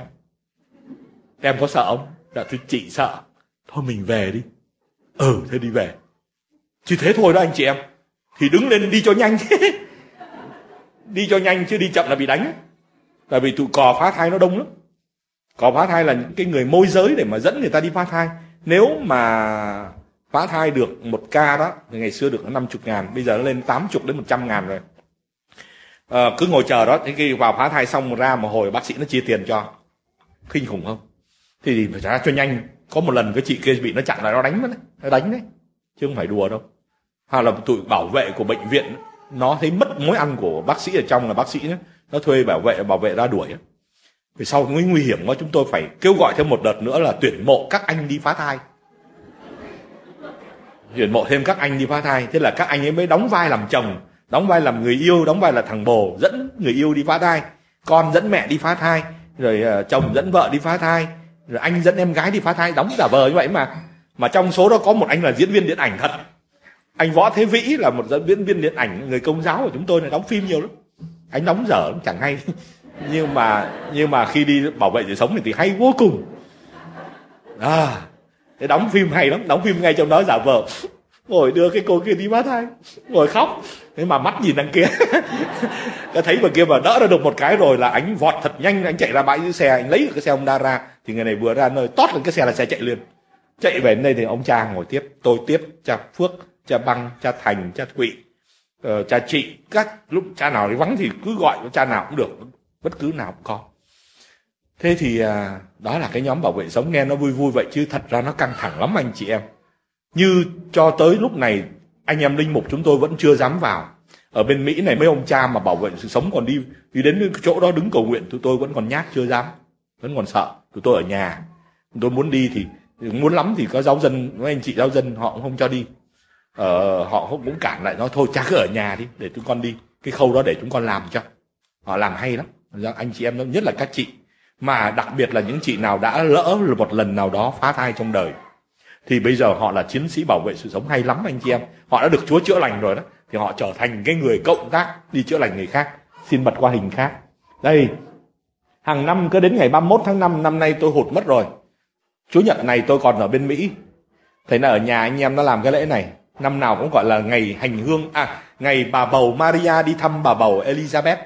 Em có sợ không? Dạ thưa chị sợ. Thôi mình về đi. Ừ thế đi về. Chỉ thế thôi đó anh chị em. Thì đứng lên đi cho nhanh. Đi cho nhanh chứ đi chậm là bị đánh. Tại vì tụi cò phá thai nó đông lắm. Cò phá thai là những cái người môi giới để mà dẫn người ta đi phá thai. Nếu mà phá thai được một ca đó, thì ngày xưa được năm mươi ngàn, bây giờ nó lên tám mươi đến một trăm ngàn rồi. À, cứ ngồi chờ đó, thế khi vào phá thai xong ra một hồi bác sĩ nó chia tiền cho. Kinh khủng không? thì phải ra cho nhanh. Có một lần cái chị kia bị nó chặn lại, nó đánh mất đấy, nó đánh đấy, chứ không phải đùa đâu. Hoặc là tụi bảo vệ của bệnh viện nó thấy mất mối ăn của bác sĩ ở trong, là bác sĩ nữa, nó thuê bảo vệ bảo vệ ra đuổi. Vì sau mới nguy hiểm quá, chúng tôi phải kêu gọi thêm một đợt nữa là tuyển mộ các anh đi phá thai. Tuyển mộ thêm các anh đi phá thai. Thế là các anh ấy mới đóng vai làm chồng, đóng vai làm người yêu, đóng vai là thằng bồ dẫn người yêu đi phá thai, con dẫn mẹ đi phá thai, rồi uh, chồng dẫn vợ đi phá thai, rồi anh dẫn em gái đi phá thai, đóng giả vờ như vậy mà. Mà trong số đó có một anh là diễn viên điện ảnh thật. Anh Võ Thế Vĩ là một diễn viên điện ảnh, người Công giáo của chúng tôi này, đóng phim nhiều lắm. Anh đóng dở chẳng hay. nhưng mà nhưng mà khi đi bảo vệ sự sống thì hay vô cùng. À, thế đóng phim hay lắm, đóng phim ngay trong đó giả vờ ngồi đưa cái cô kia đi phá thai, ngồi khóc, thế mà mắt nhìn đằng kia. Cái thấy mà kia mà đỡ ra được một cái rồi là anh vọt thật nhanh, anh chạy ra bãi giữ xe, anh lấy được cái xe Honda ra, thì người này vừa ra nơi tót lên cái xe là xe chạy liền. Chạy về đến đây thì ông cha ngồi tiếp, tôi tiếp, cha Phước, cha Băng, cha Thành, cha Thụy, uh, cha Chị, các lúc cha nào đi vắng thì cứ gọi cha nào cũng được, bất cứ nào cũng có. Thế thì uh, đó là cái nhóm bảo vệ sống, nghe nó vui vui vậy chứ thật ra nó căng thẳng lắm anh chị em. Như cho tới lúc này anh em linh mục chúng tôi vẫn chưa dám vào. Ở bên Mỹ này mấy ông cha mà bảo vệ sự sống còn đi đi đến cái chỗ đó đứng cầu nguyện, tụi tôi vẫn còn nhát, chưa dám, vẫn còn sợ. Tụi tôi ở nhà, tụi tôi muốn đi thì muốn lắm thì có giáo dân, mấy anh chị giáo dân họ cũng không cho đi. Ờ, họ cũng cản lại, nói thôi cha cứ ở nhà đi để chúng con đi, cái khâu đó để chúng con làm cho. Họ làm hay lắm, anh chị em, nhất là các chị, mà đặc biệt là những chị nào đã lỡ một lần nào đó phá thai trong đời thì bây giờ họ là chiến sĩ bảo vệ sự sống hay lắm anh chị em. Họ đã được Chúa chữa lành rồi đó, thì họ trở thành cái người cộng tác đi chữa lành người khác. Xin bật qua hình khác. Đây, hàng năm cứ đến ngày ba mươi mốt tháng năm, năm nay tôi hụt mất rồi. Chủ nhật này tôi còn ở bên Mỹ. Thế là ở nhà anh em nó làm cái lễ này, năm nào cũng gọi là ngày hành hương, à, ngày bà bầu Maria đi thăm bà bầu Elizabeth.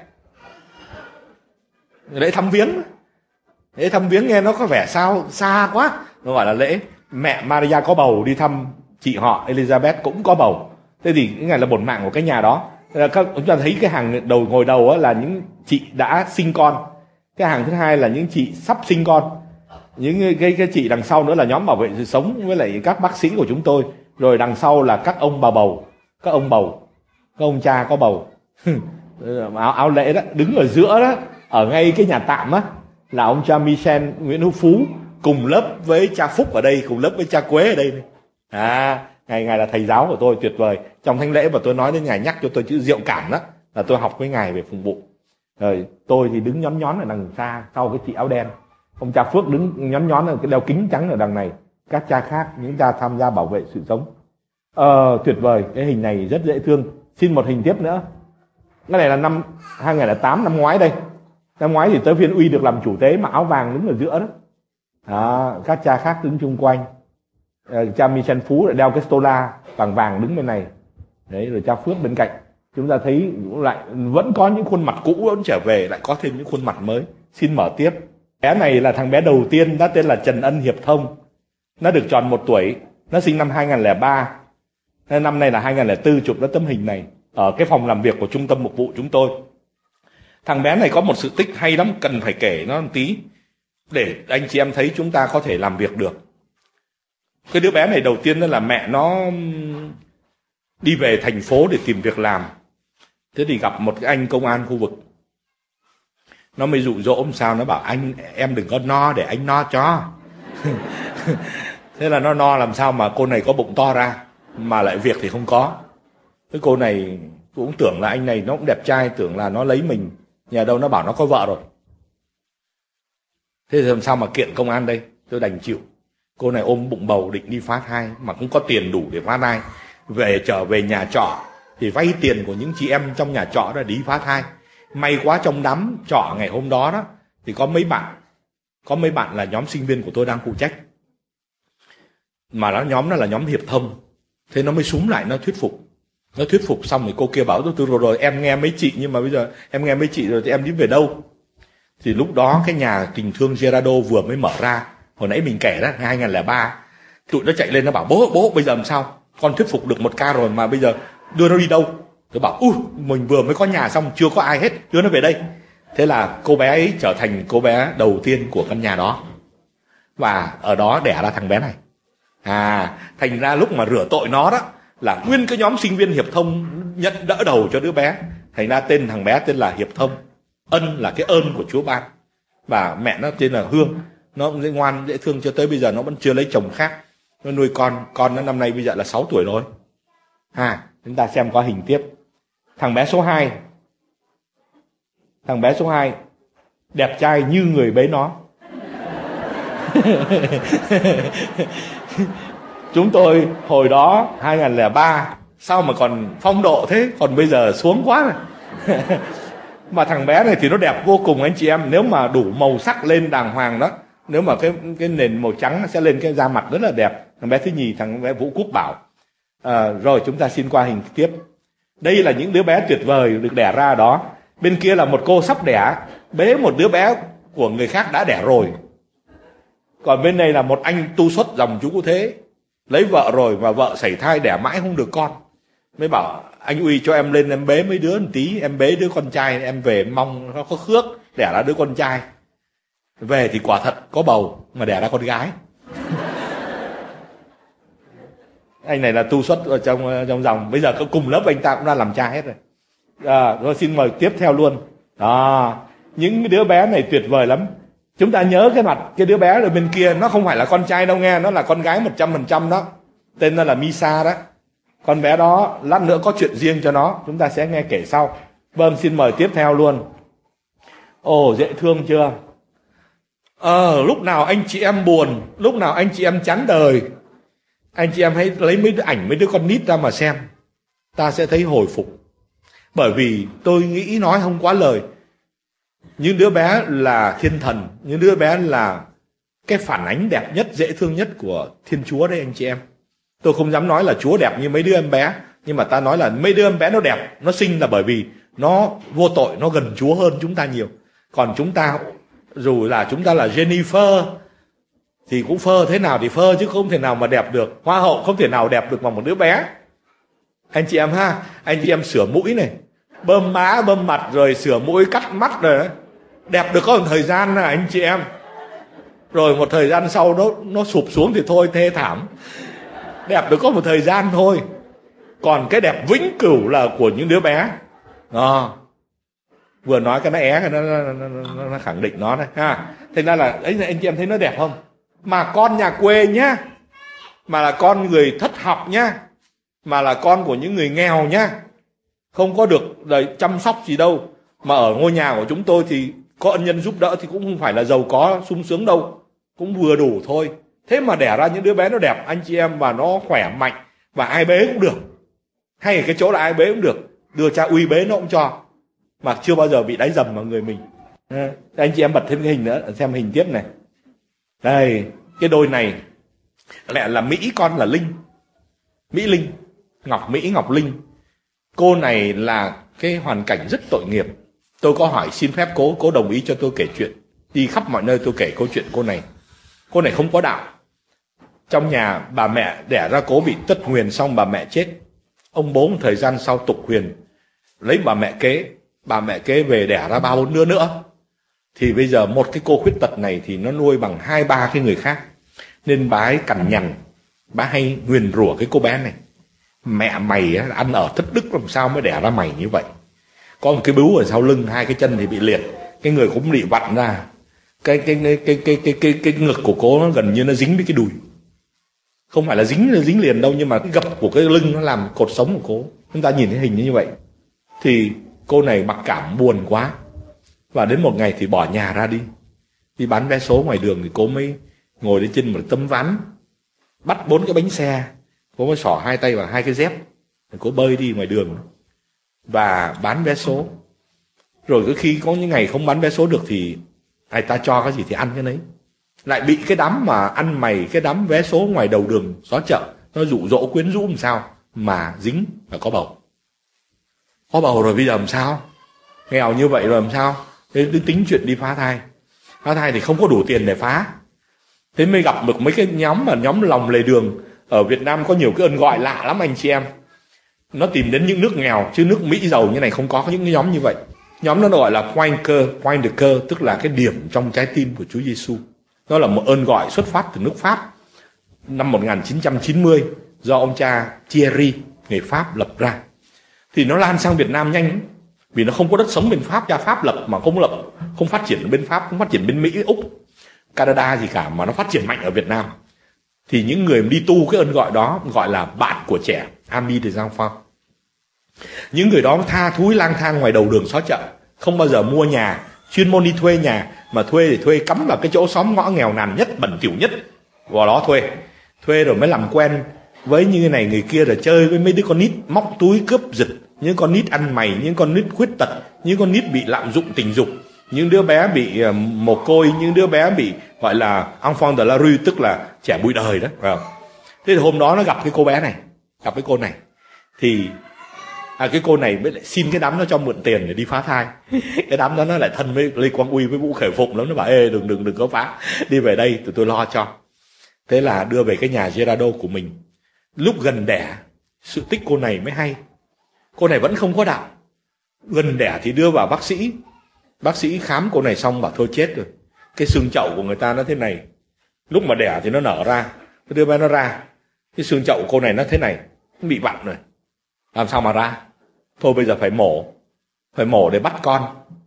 Lễ thăm viếng. Lễ thăm viếng nghe nó có vẻ sao xa quá, nó gọi là lễ mẹ Maria có bầu đi thăm chị họ Elizabeth cũng có bầu. Thế thì cái ngày là bổn mạng của cái nhà đó. Các chúng ta thấy cái hàng đầu ngồi đầu á, là những chị đã sinh con. Cái hàng thứ hai là những chị sắp sinh con. Những cái, cái chị đằng sau nữa là nhóm bảo vệ sự sống với lại các bác sĩ của chúng tôi. Rồi đằng sau là các ông bà bầu, các ông bầu, các ông cha có bầu. áo, áo lễ đó, đứng ở giữa đó, ở ngay cái nhà tạm á, là ông cha Michel Nguyễn Hữu Phú cùng lớp với cha Phúc ở đây, cùng lớp với cha Quế ở đây này. À, ngài ngài là thầy giáo của tôi tuyệt vời. Trong thánh lễ mà tôi nói đến ngài nhắc cho tôi chữ diệu cảm đó, là tôi học với ngài về phục vụ. Rồi tôi thì đứng nhón nhón ở đằng xa sau cái chị áo đen. Ông cha Phước đứng nhón nhón ở cái đeo kính trắng ở đằng này. Các cha khác, những cha tham gia bảo vệ sự sống. Ờ, tuyệt vời, cái hình này rất dễ thương. Xin một hình tiếp nữa. Cái này là năm hai không không tám, năm ngoái đây. Năm ngoái thì tới phiên Uy được làm chủ tế mà áo vàng đứng ở giữa đó. Đó, các cha khác đứng chung quanh. À, cha Michel Phú lại đeo cái stola vàng vàng đứng bên này. Đấy, rồi cha Phước bên cạnh. Chúng ta thấy lại vẫn có những khuôn mặt cũ vẫn trở về, lại có thêm những khuôn mặt mới. Xin mở tiếp. Bé này là thằng bé đầu tiên, nó tên là Trần Ân Hiệp Thông. Nó được tròn một tuổi, nó sinh năm hai không không ba. Năm nay là hai không không tư, chụp nó tấm hình này ở cái phòng làm việc của trung tâm mục vụ chúng tôi. Thằng bé này có một sự tích hay lắm, cần phải kể nó một tí để anh chị em thấy chúng ta có thể làm việc được. Cái đứa bé này đầu tiên đó là mẹ nó đi về thành phố để tìm việc làm. Thế thì gặp một cái anh công an khu vực. Nó mới dụ dỗ làm sao, nó bảo anh em đừng có no để anh no cho. Thế là nó no làm sao mà cô này có bụng to ra mà lại việc thì không có. Cái cô này cũng tưởng là anh này nó cũng đẹp trai, tưởng là nó lấy mình. Nhà đâu nó bảo nó có vợ rồi. Thế thì làm sao mà kiện công an đây? Tôi đành chịu. Cô này ôm bụng bầu định đi phá thai mà cũng có tiền đủ để phá thai. Về trở về nhà trọ thì vay tiền của những chị em trong nhà trọ đó đi phá thai. May quá trong đám trọ ngày hôm đó đó thì có mấy bạn, có mấy bạn là nhóm sinh viên của tôi đang phụ trách. Mà nó nhóm đó là nhóm Hiệp Thông. Thế nó mới súm lại, nó thuyết phục. Nó thuyết phục xong thì cô kia bảo tôi rồi rồi em nghe mấy chị, nhưng mà bây giờ em nghe mấy chị rồi thì em đi về đâu? Thì lúc đó cái nhà tình thương Gerardo vừa mới mở ra, hồi nãy mình kể đó, hai không không ba. Tụi nó chạy lên nó bảo bố bố bây giờ làm sao? Con thuyết phục được một ca rồi mà bây giờ đưa nó đi đâu? Tôi bảo ui mình vừa mới có nhà xong chưa có ai hết, đưa nó về đây. Thế là cô bé ấy trở thành cô bé đầu tiên của căn nhà đó. và ở đó đẻ ra thằng bé này. À, thành ra lúc mà rửa tội nó đó là nguyên cái nhóm sinh viên Hiệp Thông nhận đỡ đầu cho đứa bé. Thành ra tên thằng bé tên là Hiệp Thông. Ân là cái ơn của Chúa ban. Và mẹ nó tên là Hương. Nó cũng dễ ngoan, dễ thương, cho tới bây giờ nó vẫn chưa lấy chồng khác. Nó nuôi con, con nó năm nay bây giờ là sáu tuổi rồi. À, chúng ta xem qua hình tiếp. Thằng bé số hai. Thằng bé số hai đẹp trai như người bế nó. Chúng tôi hồi đó hai không không ba, sao mà còn phong độ thế, còn bây giờ xuống quá rồi. Mà thằng bé này thì nó đẹp vô cùng anh chị em. Nếu mà đủ màu sắc lên đàng hoàng đó, nếu mà cái cái nền màu trắng nó sẽ lên cái da mặt rất là đẹp. Thằng bé thứ nhì, thằng bé Vũ Quốc Bảo. À, rồi chúng ta xin qua hình tiếp. Đây là những đứa bé tuyệt vời được đẻ ra đó. Bên kia là một cô sắp đẻ, bế một đứa bé của người khác đã đẻ rồi. Còn bên này là một anh tu xuất dòng chú Cụ Thế, lấy vợ rồi mà vợ sảy thai đẻ mãi không được con. Mới bảo anh Uy cho em lên em bế mấy đứa một tí, em bế đứa con trai em về mong nó có khước đẻ ra đứa con trai. Về thì quả thật có bầu mà đẻ ra con gái. Anh này là tu xuất ở trong trong dòng, bây giờ cùng lớp anh ta cũng đã làm cha hết rồi. À, rồi xin mời tiếp theo luôn. À, những đứa bé này tuyệt vời lắm. Chúng ta nhớ cái mặt cái đứa bé ở bên kia, nó không phải là con trai đâu nghe, nó là con gái một trăm phần trăm đó. Tên nó là Misa đó. Con bé đó lát nữa có chuyện riêng cho nó, chúng ta sẽ nghe kể sau. Vâng, xin mời tiếp theo luôn. Ồ, dễ thương chưa? Ờ, lúc nào anh chị em buồn, lúc nào anh chị em chán đời, anh chị em hãy lấy mấy đứa ảnh mấy đứa con nít ra mà xem, ta sẽ thấy hồi phục. Bởi vì tôi nghĩ nói không quá lời, những đứa bé là thiên thần, những đứa bé là cái phản ánh đẹp nhất, dễ thương nhất của Thiên Chúa đấy anh chị em. Tôi không dám nói là Chúa đẹp như mấy đứa em bé, nhưng mà ta nói là mấy đứa em bé nó đẹp, nó xinh là bởi vì nó vô tội, nó gần Chúa hơn chúng ta nhiều. Còn chúng ta, dù là chúng ta là Jennifer thì cũng phơ thế nào thì phơ, chứ không thể nào mà đẹp được. Hoa hậu không thể nào đẹp được bằng một đứa bé. Anh chị em ha, anh chị em sửa mũi này, bơm má bơm mặt rồi sửa mũi cắt mắt rồi đấy, đẹp được có một thời gian là anh chị em, rồi một thời gian sau nó nó sụp xuống thì thôi, thê thảm. Đẹp được có một thời gian thôi, còn cái đẹp vĩnh cửu là của những đứa bé. À, vừa nói cái nó é cái nó, nó, nó, nó khẳng định nó đấy ha. Thế nên là ấy, anh chị em thấy nó đẹp không? Mà con nhà quê nhá, mà là con người thất học nhá, mà là con của những người nghèo nhá, không có được đời chăm sóc gì đâu. Mà ở ngôi nhà của chúng tôi thì có ân nhân giúp đỡ thì cũng không phải là giàu có sung sướng đâu, cũng vừa đủ thôi. Thế mà đẻ ra những đứa bé nó đẹp anh chị em, và nó khỏe mạnh, và ai bế cũng được. Hay ở cái chỗ là ai bế cũng được, đưa cha Uy bế nó cũng cho, mà chưa bao giờ bị đáy dầm vào người mình. À, anh chị em bật thêm cái hình nữa, xem hình tiếp này. Đây, cái đôi này mẹ là Mỹ, con là Linh, Mỹ Linh, Ngọc Mỹ Ngọc Linh. Cô này là cái hoàn cảnh rất tội nghiệp. Tôi có hỏi xin phép cố, cố đồng ý cho tôi kể chuyện. Đi khắp mọi nơi tôi kể câu chuyện cô này. Cô này không có đạo. Trong nhà bà mẹ đẻ ra cố bị tất huyền, xong bà mẹ chết. Ông bố một thời gian sau tục huyền, lấy bà mẹ kế. Bà mẹ kế về đẻ ra ba bốn đứa nữa. Thì bây giờ một cái cô khuyết tật này thì nó nuôi bằng hai ba cái người khác. Nên bà ấy cằn nhằn, bà hay nguyền rủa cái cô bé này. Mẹ mày ăn ở thất đức làm sao mới đẻ ra mày như vậy. Có một cái bướu ở sau lưng, hai cái chân thì bị liệt, cái người cũng bị vặn ra. Cái cái cái cái cái cái cái, cái ngực của cô nó gần như nó dính với cái đùi. Không phải là dính dính liền đâu, nhưng mà cái gập của cái lưng nó làm cột sống của cô. Chúng ta nhìn thấy hình như vậy. Thì cô này mặc cảm buồn quá, và đến một ngày thì bỏ nhà ra đi, đi bán vé số ngoài đường. Thì cô mới ngồi lên trên một tấm ván, bắt bốn cái bánh xe, cô mới xỏ hai tay vào hai cái dép, cô bơi đi ngoài đường và bán vé số. Rồi cái khi có những ngày không bán vé số được thì ai ta cho cái gì thì ăn cái đấy. Lại bị cái đám mà ăn mày, cái đám vé số ngoài đầu đường xó chợ nó dụ dỗ quyến rũ làm sao mà dính và có bầu. Có bầu rồi bây giờ làm sao? Nghèo như vậy rồi làm sao? Thế tính chuyện đi phá thai. Phá thai thì không có đủ tiền để phá. Thế mới gặp được mấy cái nhóm mà nhóm lòng lề đường. Ở Việt Nam có nhiều cái ơn gọi lạ lắm anh chị em. Nó tìm đến những nước nghèo, chứ nước Mỹ giàu như này không có những cái nhóm như vậy. Nhóm nó gọi là Pointer, Pointer, tức là cái điểm trong trái tim của Chúa Giêsu. Nó là một ơn gọi xuất phát từ nước Pháp năm một nghìn chín trăm chín mươi do ông cha Thierry người Pháp lập ra. Thì nó lan sang Việt Nam nhanh lắm. Vì nó không có đất sống bên Pháp, cha Pháp lập mà không lập, không phát triển bên Pháp, không phát triển bên Mỹ, Úc, Canada gì cả, mà nó phát triển mạnh ở Việt Nam. Thì những người đi tu cái ơn gọi đó gọi là bạn của trẻ, ami des enfants. Những người đó tha thúi lang thang ngoài đầu đường xó chợ, không bao giờ mua nhà, chuyên môn đi thuê nhà, mà thuê thì thuê cắm vào cái chỗ xóm ngõ nghèo nàn nhất, bẩn thỉu nhất, vào đó thuê. Thuê rồi mới làm quen với như này người kia, rồi chơi với mấy đứa con nít móc túi cướp giật, những con nít ăn mày, những con nít khuyết tật, những con nít bị lạm dụng tình dục, những đứa bé bị uh, mồ côi, những đứa bé bị gọi là enfant de la rue, tức là trẻ bụi đời đó, phải không? Thế thì hôm đó nó gặp cái cô bé này, gặp cái cô này, thì à, cái cô này mới lại xin cái đám nó cho mượn tiền để đi phá thai. Cái đám đó nó lại thân với Lê Quang Uy với Vũ Khởi Phụng lắm, nó bảo ê đừng đừng đừng có phá, đi về đây tụi tôi lo cho. Thế là đưa về cái nhà Gerardo của mình. Lúc gần đẻ, sự tích cô này mới hay. Cô này vẫn không có đạo. Gần đẻ thì đưa vào bác sĩ. Bác sĩ khám cô này xong bảo thôi chết rồi. Cái xương chậu của người ta nó thế này. Lúc mà đẻ thì nó nở ra, cái đứa bé nó ra. Cái xương chậu của cô này nó thế này, nó bị vặn rồi. Làm sao mà ra? Thôi bây giờ phải mổ. Phải mổ để bắt con.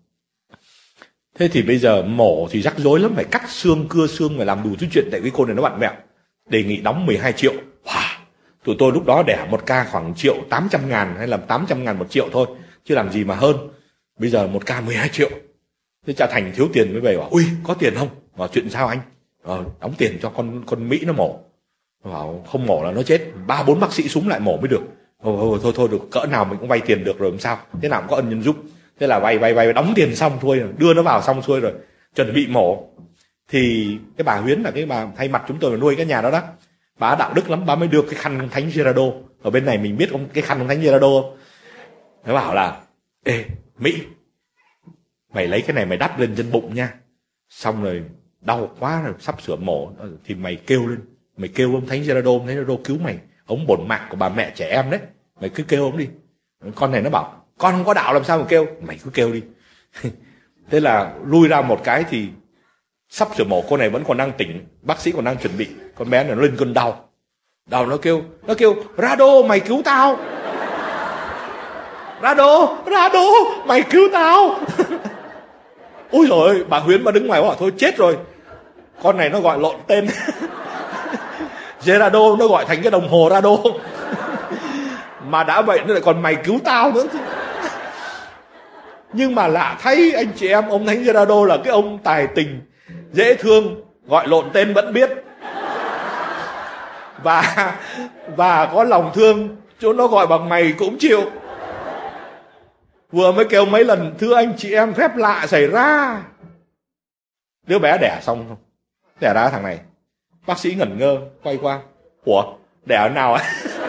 Thế thì bây giờ mổ thì rắc rối lắm, phải cắt xương, cưa xương, phải làm đủ thứ chuyện. Tại cái cô này nó vặn vẹo. Đề nghị đóng mười hai triệu. Wow. Tụi tôi lúc đó đẻ một ca khoảng triệu tám trăm ngàn hay là tám trăm ngàn một triệu thôi, chứ làm gì mà hơn. Bây giờ một ca mười hai triệu. Thế cha Thành thiếu tiền mới về bảo ui có tiền không? Bảo chuyện sao anh? Ờ, đóng tiền cho con con Mỹ nó mổ. Bảo không mổ là nó chết. Ba bốn bác sĩ súng lại mổ mới được. Thôi thôi thôi, thôi được, cỡ nào mình cũng vay tiền được rồi làm sao? Thế nào cũng có ân nhân giúp. Thế là vay vay vay đóng tiền xong thôi, đưa nó vào xong xuôi rồi, chuẩn bị mổ. Thì cái bà Huyến là cái bà thay mặt chúng tôi mà nuôi cái nhà đó đó. Bà đạo đức lắm, bà mới đưa cái khăn ông Thánh Gerardo. Ở bên này mình biết ông cái khăn ông Thánh Gerardo không? Nó bảo là ê Mỹ, mày lấy cái này mày đắp lên chân bụng nha. Xong rồi đau quá rồi sắp sửa mổ thì mày kêu lên, mày kêu ông Thánh Gerardo, ông Thánh Gerardo cứu mày. Ông bổn mạng của bà mẹ trẻ em đấy, mày cứ kêu ông đi. Con này nó bảo con không có đạo làm sao mà kêu, mày cứ kêu đi. Thế là lui ra một cái thì sắp sửa mổ, cô này vẫn còn đang tỉnh, bác sĩ còn đang chuẩn bị. Con bé này nó lên cơn đau, đau nó kêu, nó kêu Rado mày cứu tao, Rado, Rado mày cứu tao. Ôi trời ơi, bà Huyến bà đứng ngoài bảo thôi chết rồi, con này nó gọi lộn tên. Gerardo nó gọi thành cái đồng hồ Rado. Mà đã vậy nó lại còn mày cứu tao nữa. Nhưng mà lạ thay anh chị em, ông Thánh Gerardo là cái ông tài tình, dễ thương, gọi lộn tên vẫn biết. Và và có lòng thương, chỗ nó gọi bằng mày cũng chịu. Vừa mới kêu mấy lần thưa anh chị em phép lạ xảy ra. Đứa bé đẻ xong không? Đẻ ra thằng này. Bác sĩ ngẩn ngơ quay qua, ủa đẻ nào ấy?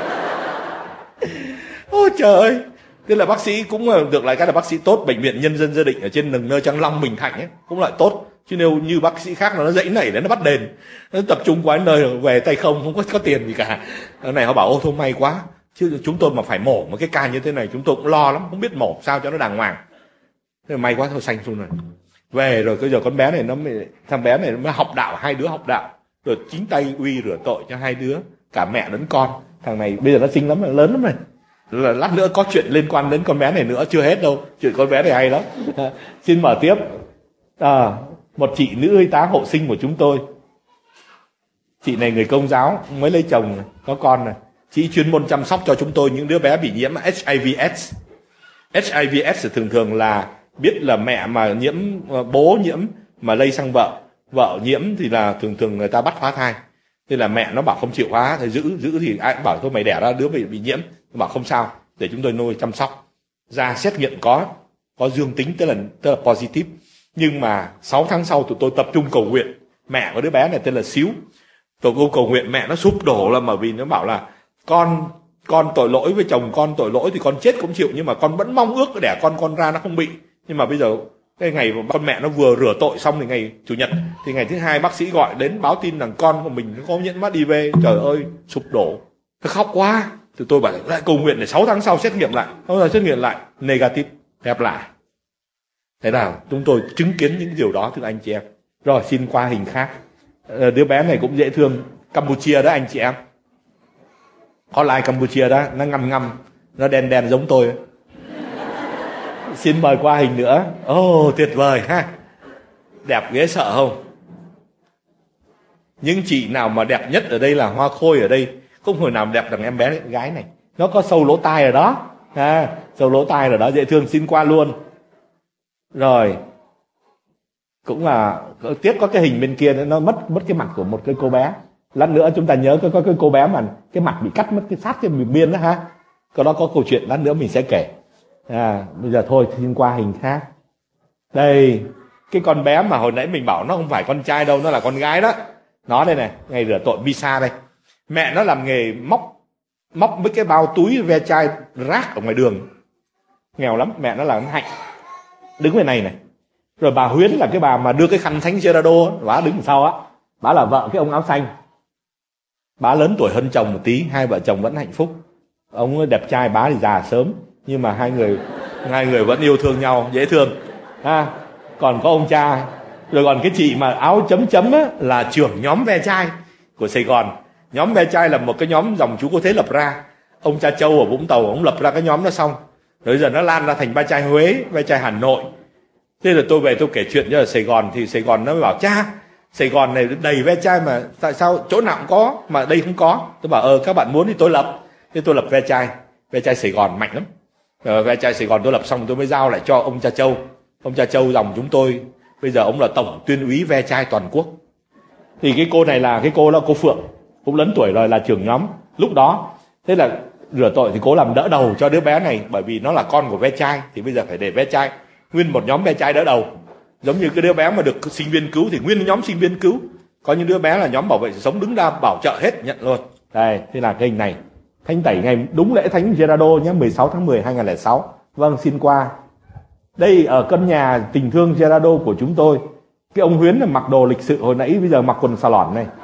Ôi trời ơi. Thế là bác sĩ cũng được lại cái là bác sĩ tốt, bệnh viện Nhân dân Gia Định ở trên Nâng Nơ Trang Long Bình Thạnh ấy cũng lại tốt. Chứ nếu như bác sĩ khác nó dãy nảy để nó bắt đền, nó tập trung quá nơi về tay không, không có có tiền gì cả. Cái này họ bảo ô thôi may quá, chứ chúng tôi mà phải mổ một cái ca như thế này chúng tôi cũng lo lắm, không biết mổ sao cho nó đàng hoàng. Thế là may quá thôi xanh xuống rồi. Về rồi bây giờ con bé này nó mới, thằng bé này nó mới học đạo, hai đứa học đạo. Rồi chính tay Uy rửa tội cho hai đứa, cả mẹ lẫn con. Thằng này bây giờ nó xinh lắm rồi, lớn lắm rồi. Là lát nữa có chuyện liên quan đến con bé này nữa, chưa hết đâu, chuyện con bé này hay lắm. Xin mở tiếp. À, một chị nữ y tá hộ sinh của chúng tôi. Chị này người Công giáo, mới lấy chồng, có con này. Chị chuyên môn chăm sóc cho chúng tôi những đứa bé bị nhiễm H I V S. H I V S thường thường là biết là mẹ mà nhiễm, bố nhiễm mà lây sang vợ, vợ nhiễm thì là thường thường người ta bắt phá thai. Thế là mẹ nó bảo không chịu phá, thì giữ giữ thì ai cũng bảo thôi mày đẻ ra đứa bị bị nhiễm, nó bảo không sao, để chúng tôi nuôi chăm sóc. Ra xét nghiệm có có dương tính, tức là tức là positive. Nhưng mà sáu tháng sau tụi tôi tập trung cầu nguyện, mẹ của đứa bé này tên là Xíu. Tụi tôi cầu nguyện mẹ nó sụp đổ là bởi vì nó bảo là con con tội lỗi với chồng con tội lỗi thì con chết cũng chịu, nhưng mà con vẫn mong ước đẻ con con ra nó không bị. Nhưng mà bây giờ cái ngày mà con mẹ nó vừa rửa tội xong thì ngày chủ nhật, thì ngày thứ hai bác sĩ gọi đến báo tin rằng con của mình nó có nhiễm H I V. Trời ơi sụp đổ, nó khóc quá. Thì tôi bảo lại cầu nguyện để sáu tháng sau xét nghiệm lại, sau đó xét nghiệm lại negative, đẹp lại. Thế nào chúng tôi chứng kiến những điều đó thưa anh chị em. Rồi xin qua hình khác. Đứa bé này cũng dễ thương, Campuchia đó anh chị em. Có like Campuchia đó, nó ngăm ngăm, nó đen đen giống tôi. Xin mời qua hình nữa. Ồ, oh, tuyệt vời ha. Đẹp ghê sợ không? Những chị nào mà đẹp nhất ở đây là hoa khôi ở đây, không hồi nào đẹp bằng em bé gái này. Nó có sâu lỗ tai ở đó, à, sâu lỗ tai ở đó, dễ thương, xin qua luôn. Rồi, cũng là tiếc có cái hình bên kia nó mất mất cái mặt của một cái cô bé. Lát nữa chúng ta nhớ có, có cái cô bé mà cái mặt bị cắt mất cái sát cái biên đó ha. Có đó có câu chuyện lát nữa mình sẽ kể. À, bây giờ thôi xin qua hình khác. Đây, cái con bé mà hồi nãy mình bảo nó không phải con trai đâu, nó là con gái đó. Nó đây này, ngày rửa tội visa đây. Mẹ nó làm nghề móc móc mấy cái bao túi ve chai rác ở ngoài đường. Nghèo lắm, mẹ nó là Hạnh. Đứng bên này này. Rồi bà Huyến là cái bà mà đưa cái khăn thánh Gerardo, bà đứng sau á. Bà là vợ cái ông áo xanh. Bà lớn tuổi hơn chồng một tí, hai vợ chồng vẫn hạnh phúc. Ông đẹp trai, bà thì già sớm, nhưng mà hai người hai người vẫn yêu thương nhau, dễ thương. À, còn có ông cha. Rồi còn cái chị mà áo chấm chấm á, là trưởng nhóm ve chai của Sài Gòn. Nhóm ve chai là một cái nhóm dòng chú Cô Thế lập ra. Ông cha Châu ở Vũng Tàu, ông lập ra cái nhóm đó xong. Rồi giờ nó lan ra thành ve chai Huế, ve chai Hà Nội. Thế là tôi về tôi kể chuyện cho ở Sài Gòn, thì Sài Gòn nó mới bảo cha, Sài Gòn này đầy ve chai mà tại sao chỗ nào cũng có mà đây không có. Tôi bảo ờ các bạn muốn thì tôi lập. Thế tôi lập ve chai, ve chai Sài Gòn mạnh lắm. Ờ, ve chai Sài Gòn tôi lập xong tôi mới giao lại cho ông cha Châu. Ông cha Châu dòng chúng tôi bây giờ ông là tổng tuyên úy ve chai toàn quốc. Thì cái cô này là cái cô là cô Phượng, cũng lớn tuổi rồi, là trưởng nhóm lúc đó. Thế là rửa tội thì cố làm đỡ đầu cho đứa bé này, bởi vì nó là con của ve chai thì bây giờ phải để ve chai, nguyên một nhóm ve chai đỡ đầu. Giống như cái đứa bé mà được sinh viên cứu thì nguyên nhóm sinh viên cứu. Có những đứa bé là nhóm bảo vệ sự sống đứng ra bảo trợ hết, nhận luôn. Đây, thế là cái hình này. Thánh tẩy ngày đúng lễ Thánh Gerardo nhé, mười sáu tháng mười hai nghìn không trăm lẻ sáu. Vâng, xin qua. Đây ở căn nhà tình thương Gerardo của chúng tôi. Cái ông Huyến là mặc đồ lịch sự hồi nãy, bây giờ mặc quần xà lỏn này.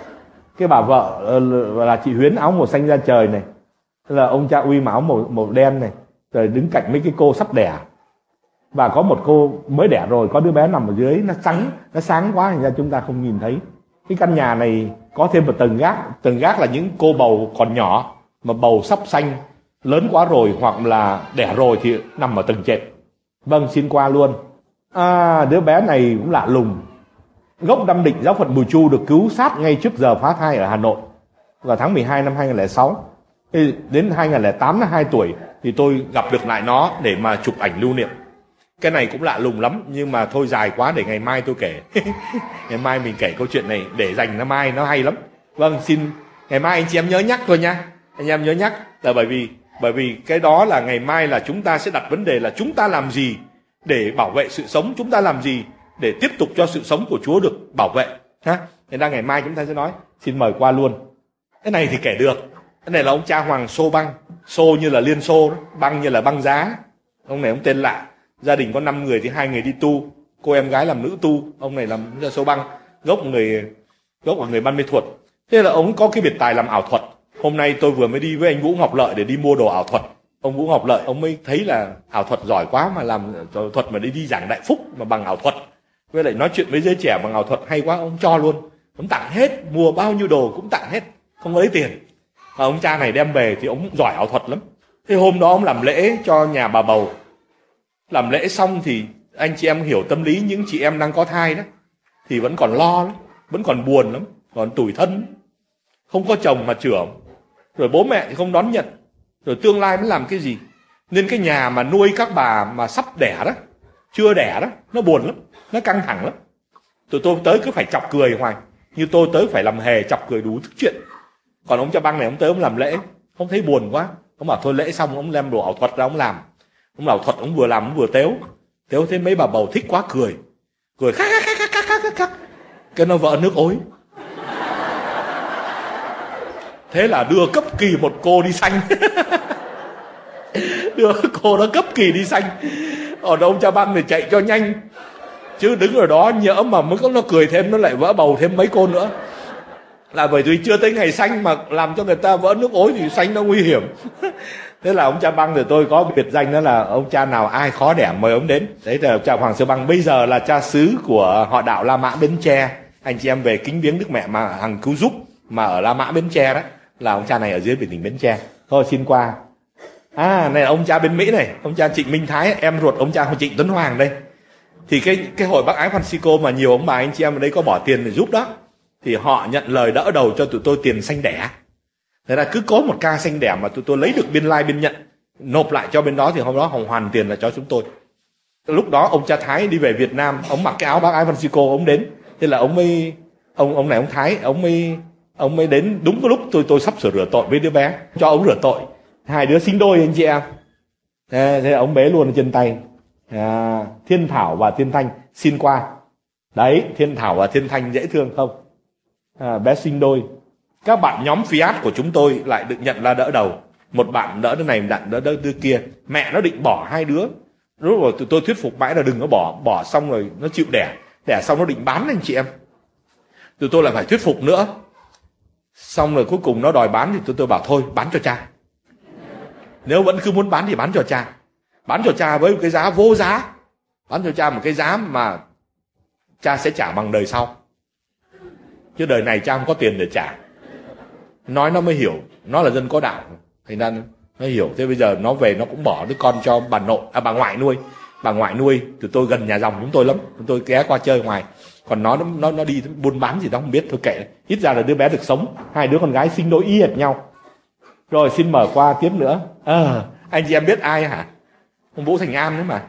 Cái bà vợ là chị Huyến áo màu xanh da trời này. Là ông cha Uy áo màu, màu đen này. Rồi đứng cạnh mấy cái cô sắp đẻ. Và có một cô mới đẻ rồi, có đứa bé nằm ở dưới, nó trắng, nó sáng quá thành ra chúng ta không nhìn thấy. Cái căn nhà này có thêm một tầng gác. Tầng gác là những cô bầu còn nhỏ, mà bầu sắp sanh, lớn quá rồi hoặc là đẻ rồi thì nằm ở tầng trệt. Vâng, xin qua luôn. À, đứa bé này cũng lạ lùng. Gốc Nam Định giáo phận Bùi Chu được cứu sát ngay trước giờ phá thai ở Hà Nội vào tháng mười hai năm hai nghìn không trăm lẻ sáu. Đến hai nghìn không trăm lẻ tám, là hai tuổi thì tôi gặp được lại nó để mà chụp ảnh lưu niệm. Cái này cũng lạ lùng lắm, nhưng mà thôi dài quá để ngày mai tôi kể. Ngày mai mình kể câu chuyện này để dành nó mai, nó hay lắm. Vâng, xin ngày mai anh chị em nhớ nhắc thôi nha. Anh em nhớ nhắc là bởi vì bởi vì cái đó là ngày mai là chúng ta sẽ đặt vấn đề là chúng ta làm gì để bảo vệ sự sống, chúng ta làm gì để tiếp tục cho sự sống của Chúa được bảo vệ ha. Nên ra ngày mai chúng ta sẽ nói. Xin mời qua luôn. Cái này thì kể được. Cái này là ông cha Hoàng Xô Băng. Xô như là Liên Xô, băng như là băng giá. Ông này ông tên lạ. Gia đình có năm người thì hai người đi tu, cô em gái làm nữ tu, ông này làm Xô Băng, gốc người gốc của người Ban Mê Thuột. Thế là ông có cái biệt tài làm ảo thuật. Hôm nay tôi vừa mới đi với anh Vũ Ngọc Lợi để đi mua đồ ảo thuật. Ông Vũ Ngọc Lợi ông mới thấy là ảo thuật giỏi quá, mà làm ảo thuật mà đi đi giảng Đại Phúc mà bằng ảo thuật, với lại nói chuyện với giới trẻ bằng ảo thuật hay quá, ông cho luôn. Ông tặng hết, mua bao nhiêu đồ cũng tặng hết, không có lấy tiền. Và ông cha này đem về thì ông giỏi ảo thuật lắm. Thế hôm đó ông làm lễ cho nhà bà bầu. Làm lễ xong thì anh chị em hiểu tâm lý những chị em đang có thai đó, thì vẫn còn lo lắm, vẫn còn buồn lắm, còn tủi thân, không có chồng mà trưởng, rồi bố mẹ thì không đón nhận, rồi tương lai mới làm cái gì. Nên cái nhà mà nuôi các bà mà sắp đẻ đó, chưa đẻ đó, nó buồn lắm, nó căng thẳng lắm. Tụi tôi tới cứ phải chọc cười hoài, như tôi tới phải làm hề chọc cười đủ thứ chuyện. Còn ông cha Băng này ông tới ông làm lễ, ông thấy buồn quá, ông bảo thôi lễ xong ông đem đồ ảo thuật ra ông làm. Ông ảo thuật ông vừa làm ông vừa tếu, tếu thấy mấy bà bầu thích quá cười, cười khắc khắc khắc khắc khắc khắc khắc. Cái nó vỡ nước ối. Thế là đưa cấp kỳ một cô đi sanh. Đưa cô đó cấp kỳ đi sanh. Còn ông cha Băng thì chạy cho nhanh, chứ đứng ở đó nhỡ mà mới có nó cười thêm nó lại vỡ bầu thêm mấy cô nữa. Là bởi vì chưa tới ngày sanh mà làm cho người ta vỡ nước ối thì sanh nó nguy hiểm. Thế là ông cha Băng thì tôi có biệt danh đó là ông cha nào ai khó đẻ mời ông đến. Đấy là cha Hoàng Sư Băng, bây giờ là cha xứ của họ đạo La Mã Bến Tre. anh chị em về kính viếng Đức Mẹ mà Hằng Cứu Giúp mà ở La Mã, Bến Tre đó, là ông cha này ở dưới tỉnh Bến Tre. Thôi xin qua. À này là ông cha bên Mỹ này, ông cha Trịnh Minh Thái, em ruột ông cha Trịnh Tuấn Hoàng đây. Thì cái cái hội bác ái Francisco mà nhiều ông bà anh chị em ở đây có bỏ tiền để giúp đó, thì họ nhận lời đỡ đầu cho tụi tôi tiền sanh đẻ. Thế là cứ có một ca sanh đẻ mà tụi tôi lấy được biên lai like, biên nhận, nộp lại cho bên đó thì hôm đó họ hoàn tiền là cho chúng tôi. Lúc đó ông cha Thái đi về Việt Nam, ông mặc cái áo bác ái Francisco, ông đến. Thế là ông mới ông ông này ông Thái, ông mới ông mới đến đúng cái lúc tôi tôi sắp sửa rửa tội với đứa bé, cho ông rửa tội. Hai đứa sinh đôi anh chị em. Thế, thế ông bế luôn ở trên tay. À, Thiên Thảo và Thiên Thanh xin qua. Đấy, Thiên Thảo và Thiên Thanh dễ thương không? À, bé sinh đôi. Các bạn nhóm Fiat của chúng tôi lại được nhận là đỡ đầu. Một bạn đỡ đứa này, một bạn đỡ đỡ đứa kia. Mẹ nó định bỏ hai đứa. Lúc rồi tụi tôi thuyết phục mãi là đừng có bỏ. Bỏ xong rồi nó chịu đẻ. Đẻ xong nó định bán anh chị em. Tụi tôi lại phải thuyết phục nữa. Xong rồi cuối cùng nó đòi bán thì tụi tôi bảo thôi bán cho cha. Nếu vẫn cứ muốn bán thì bán cho cha. Bán cho cha với một cái giá vô giá. Bán cho cha một cái giá mà cha sẽ trả bằng đời sau. Chứ đời này cha không có tiền để trả. Nói nó mới hiểu. Nó là dân có đạo. Thành ra nó hiểu. Thế bây giờ nó về nó cũng bỏ đứa con cho bà nội, à, bà ngoại nuôi. Bà ngoại nuôi. Tụi tôi gần nhà dòng chúng tôi lắm. Chúng tôi ghé qua chơi ngoài. Còn nó nó nó đi buôn bán gì đó không biết. Thôi kệ. Ít ra là đứa bé được sống. Hai đứa con gái sinh đôi y hệt nhau. Rồi xin mở qua tiếp nữa. À, anh chị em biết ai hả? Ông Vũ Thành An đấy mà.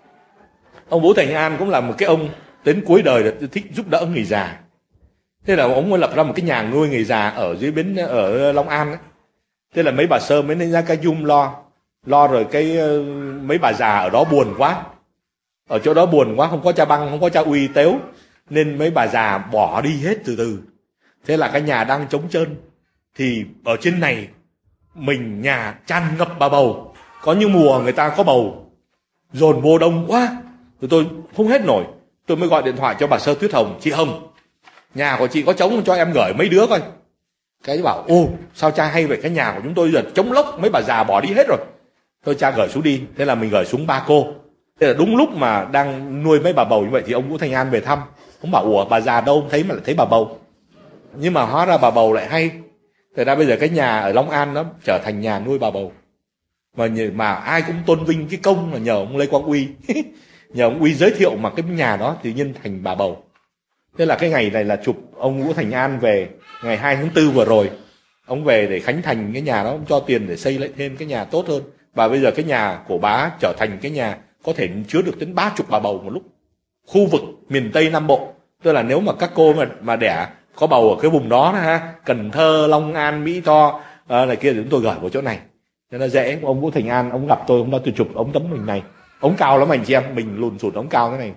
Ông Vũ Thành An cũng là một cái ông đến cuối đời là thích giúp đỡ người già. Thế là ông lập ra một cái nhà nuôi người già ở dưới bến ở Long An ấy. Thế là mấy bà sơ mới lên ra cái Zoom lo. Lo rồi cái mấy bà già ở đó buồn quá. Ở chỗ đó buồn quá, không có cha băng, không có cha uy tếu. Nên mấy bà già bỏ đi hết từ từ. Thế là cái nhà đang trống trơn. Thì ở trên này mình nhà tràn ngập bà bầu. Có những mùa người ta có bầu dồn vô đông quá, rồi tôi không hết nổi. Tôi mới gọi điện thoại cho bà Sơ Tuyết Hồng. Chị Hồng, nhà của chị có trống cho em gửi mấy đứa coi. Cái bảo ô sao cha hay vậy, cái nhà của chúng tôi giờ trống lốc, mấy bà già bỏ đi hết rồi. Thôi cha gửi xuống đi. Thế là mình gửi xuống Ba Cô. Thế là đúng lúc mà đang nuôi mấy bà bầu như vậy thì ông Vũ Thành An về thăm. Ông bảo ủa bà già đâu không thấy mà lại thấy bà bầu. Nhưng mà hóa ra bà bầu lại hay. Thế ra bây giờ cái nhà ở Long An nó trở thành nhà nuôi bà bầu. Mà, mà ai cũng tôn vinh cái công là nhờ ông Lê Quang Uy. Nhờ ông Uy giới thiệu mà cái nhà đó tự nhiên thành bà bầu. Thế là cái ngày này là chụp ông Vũ Thành An về ngày hai tháng tư vừa rồi. Ông về để khánh thành cái nhà đó, ông cho tiền để xây lại thêm cái nhà tốt hơn. Và bây giờ cái nhà của bá trở thành cái nhà có thể chứa được đến ba chục bà bầu một lúc. Khu vực miền Tây Nam Bộ. Tức là nếu mà các cô mà, mà đẻ có bầu ở cái vùng đó ha, Cần Thơ, Long An, Mỹ Tho à, này kia thì chúng tôi gửi vào chỗ này. Nên là dễ. Ông Vũ Thành An, ông gặp tôi, ông đã tôi chụp ống tấm mình này. Ông cao lắm anh chị em, mình lùn sụt ống cao thế này.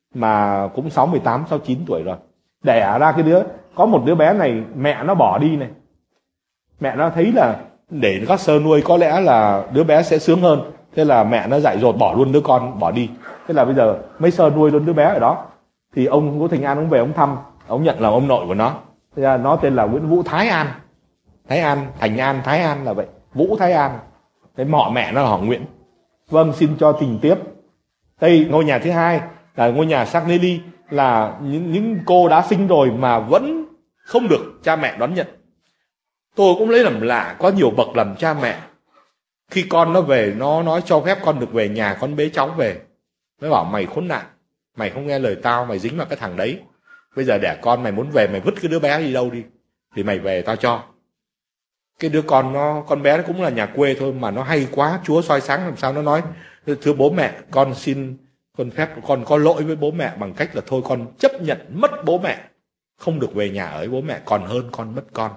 Mà cũng sáu mươi tám, sáu mươi chín tuổi rồi. Đẻ ra cái đứa, có một đứa bé này mẹ nó bỏ đi này. Mẹ nó thấy là để các sơ nuôi có lẽ là đứa bé sẽ sướng hơn. Thế là mẹ nó dại dột bỏ luôn đứa con, bỏ đi. Thế là bây giờ mấy sơ nuôi luôn đứa bé ở đó. Thì ông Vũ Thành An ông về ông thăm, ông nhận là ông nội của nó. Thế ra nó tên là Nguyễn Vũ Thái An. Thái An, Thành An, Thái An là vậy. Vũ Thái An. Thế mọ mẹ nó là họ Nguyễn. Vâng, xin cho trình tiếp. Đây, ngôi nhà thứ hai là ngôi nhà Sagnelli, là những, những cô đã sinh rồi mà vẫn không được cha mẹ đón nhận. Tôi cũng lấy làm lạ, có nhiều bậc làm cha mẹ. Khi con nó về, nó nói cho phép con được về nhà, con bế cháu về. Nó bảo mày khốn nạn, mày không nghe lời tao, mày dính vào cái thằng đấy. Bây giờ đẻ con mày muốn về, mày vứt cái đứa bé đi đâu đi, thì mày về tao cho. Cái đứa con nó, con bé nó cũng là nhà quê thôi mà nó hay quá, Chúa soi sáng làm sao nó nói, thưa bố mẹ, con xin con phép, con có lỗi với bố mẹ bằng cách là thôi con chấp nhận mất bố mẹ, không được về nhà ở với bố mẹ, còn hơn con mất con.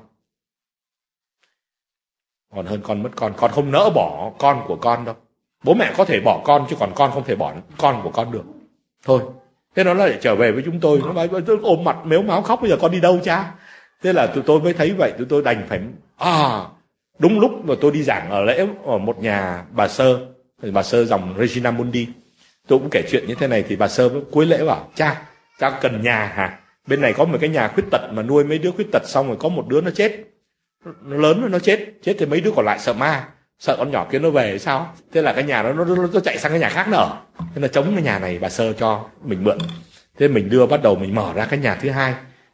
Còn hơn con mất con, con không nỡ bỏ con của con đâu. Bố mẹ có thể bỏ con chứ còn con không thể bỏ con của con được. Thôi, thế nó lại trở về với chúng tôi, nó nói ôm mặt mếu máo khóc, bây giờ con đi đâu cha? Thế là tụi tôi mới thấy vậy, tụi tôi đành phải à đúng lúc mà tôi đi giảng ở lễ ở một nhà bà Sơ, bà Sơ dòng Regina Mundi. Tôi cũng kể chuyện như thế này thì bà Sơ cuối lễ bảo cha, cha cần nhà hả? Bên này có một cái nhà khuyết tật mà nuôi mấy đứa khuyết tật, xong rồi có một đứa nó chết, nó lớn rồi nó chết, chết thì mấy đứa còn lại sợ ma, sợ con nhỏ kia nó về hay sao? Thế là cái nhà nó nó, nó, nó chạy sang cái nhà khác nó ở, thế là chống cái nhà này bà Sơ cho mình mượn. Thế mình đưa bắt đầu mình mở ra cái nhà thứ hai.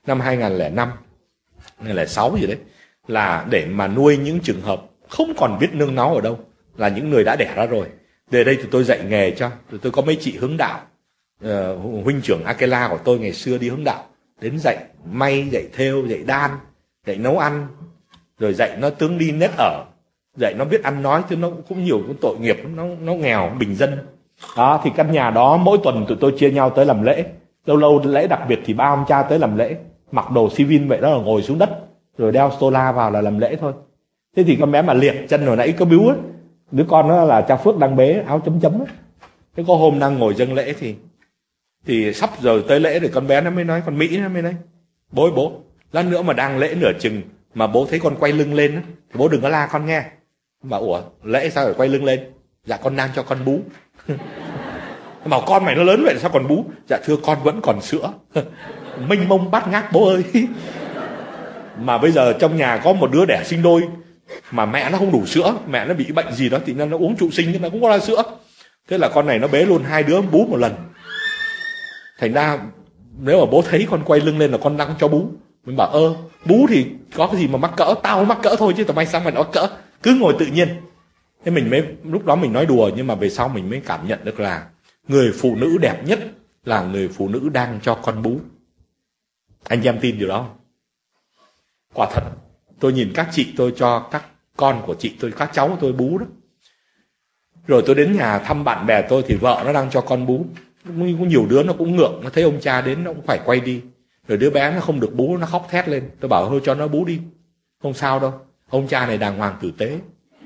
năm hai nghìn lẻ năm, hai nghìn lẻ sáu gì đấy, là để mà nuôi những trường hợp không còn biết nương náu ở đâu, là những người đã đẻ ra rồi. Về đây thì tôi dạy nghề cho, rồi tôi có mấy chị hướng đạo, uh, huynh trưởng Akela của tôi ngày xưa đi hướng đạo, đến dạy may, dạy thêu, dạy đan, dạy nấu ăn, rồi dạy nó tướng đi nết ở, dạy nó biết ăn nói, chứ nó cũng nhiều cái tội nghiệp, nó nó nghèo bình dân. Đó thì căn nhà đó mỗi tuần tụi tôi chia nhau tới làm lễ, lâu lâu lễ đặc biệt thì ba ông cha tới làm lễ, mặc đồ civil vậy đó, là ngồi xuống đất rồi đeo stola vào là làm lễ thôi. Thế thì con bé mà liệt chân hồi nãy có biếu á, đứa con đó là cha Phước đang bế áo chấm chấm á. Thế có hôm đang ngồi dâng lễ thì thì sắp giờ tới lễ rồi, con bé nó mới nói, con Mỹ nó mới nói, bố ơi bố, lát nữa mà đang lễ nửa chừng mà bố thấy con quay lưng lên á, thì bố đừng có la con nghe. Bảo ủa lễ sao phải quay lưng lên? Dạ con đang cho con bú. Bảo con mày nó lớn vậy sao còn bú? Dạ thưa con vẫn còn sữa. Mênh mông bát ngát bố ơi. Mà bây giờ trong nhà có một đứa đẻ sinh đôi mà mẹ nó không đủ sữa, mẹ nó bị bệnh gì đó thì nó uống trụ sinh nhưng nó cũng có ra sữa. Thế là con này nó bế luôn hai đứa bú một lần. Thành ra nếu mà bố thấy con quay lưng lên là con đang cho bú, mình bảo ơ bú thì có cái gì mà mắc cỡ, tao mắc cỡ thôi chứ tao may sao mà nó cỡ, cứ ngồi tự nhiên. Thế mình mới, lúc đó mình nói đùa nhưng mà về sau mình mới cảm nhận được là người phụ nữ đẹp nhất là người phụ nữ đang cho con bú. Anh em tin điều đó không? Quả thật, tôi nhìn các chị tôi cho các con của chị tôi, các cháu của tôi bú đó. Rồi tôi đến nhà thăm bạn bè tôi thì vợ nó đang cho con bú. Có nhiều đứa nó cũng ngượng, nó thấy ông cha đến nó cũng phải quay đi. Rồi đứa bé nó không được bú, nó khóc thét lên. Tôi bảo thôi cho nó bú đi, không sao đâu, ông cha này đàng hoàng tử tế.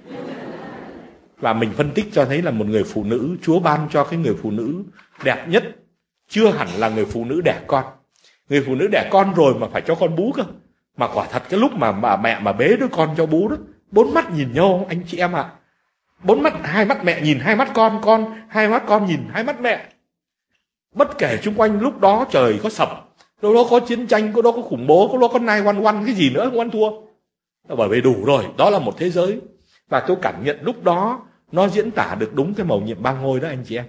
Và mình phân tích cho thấy là một người phụ nữ, Chúa ban cho cái người phụ nữ đẹp nhất chưa hẳn là người phụ nữ đẻ con. Người phụ nữ đẻ con rồi mà phải cho con bú cơ. Mà quả thật cái lúc mà bà mẹ mà bế đứa con cho bú đó, bốn mắt nhìn nhau anh chị em ạ. À. Bốn mắt, hai mắt mẹ nhìn hai mắt con, con hai mắt con nhìn hai mắt mẹ. Bất kể xung quanh lúc đó trời có sập, đâu đó có chiến tranh, có đó có khủng bố, có đó có nine one one, cái gì nữa không ăn thua. Bởi vì đủ rồi, đó là một thế giới. Và tôi cảm nhận lúc đó nó diễn tả được đúng cái mầu nhiệm ba ngôi đó anh chị em.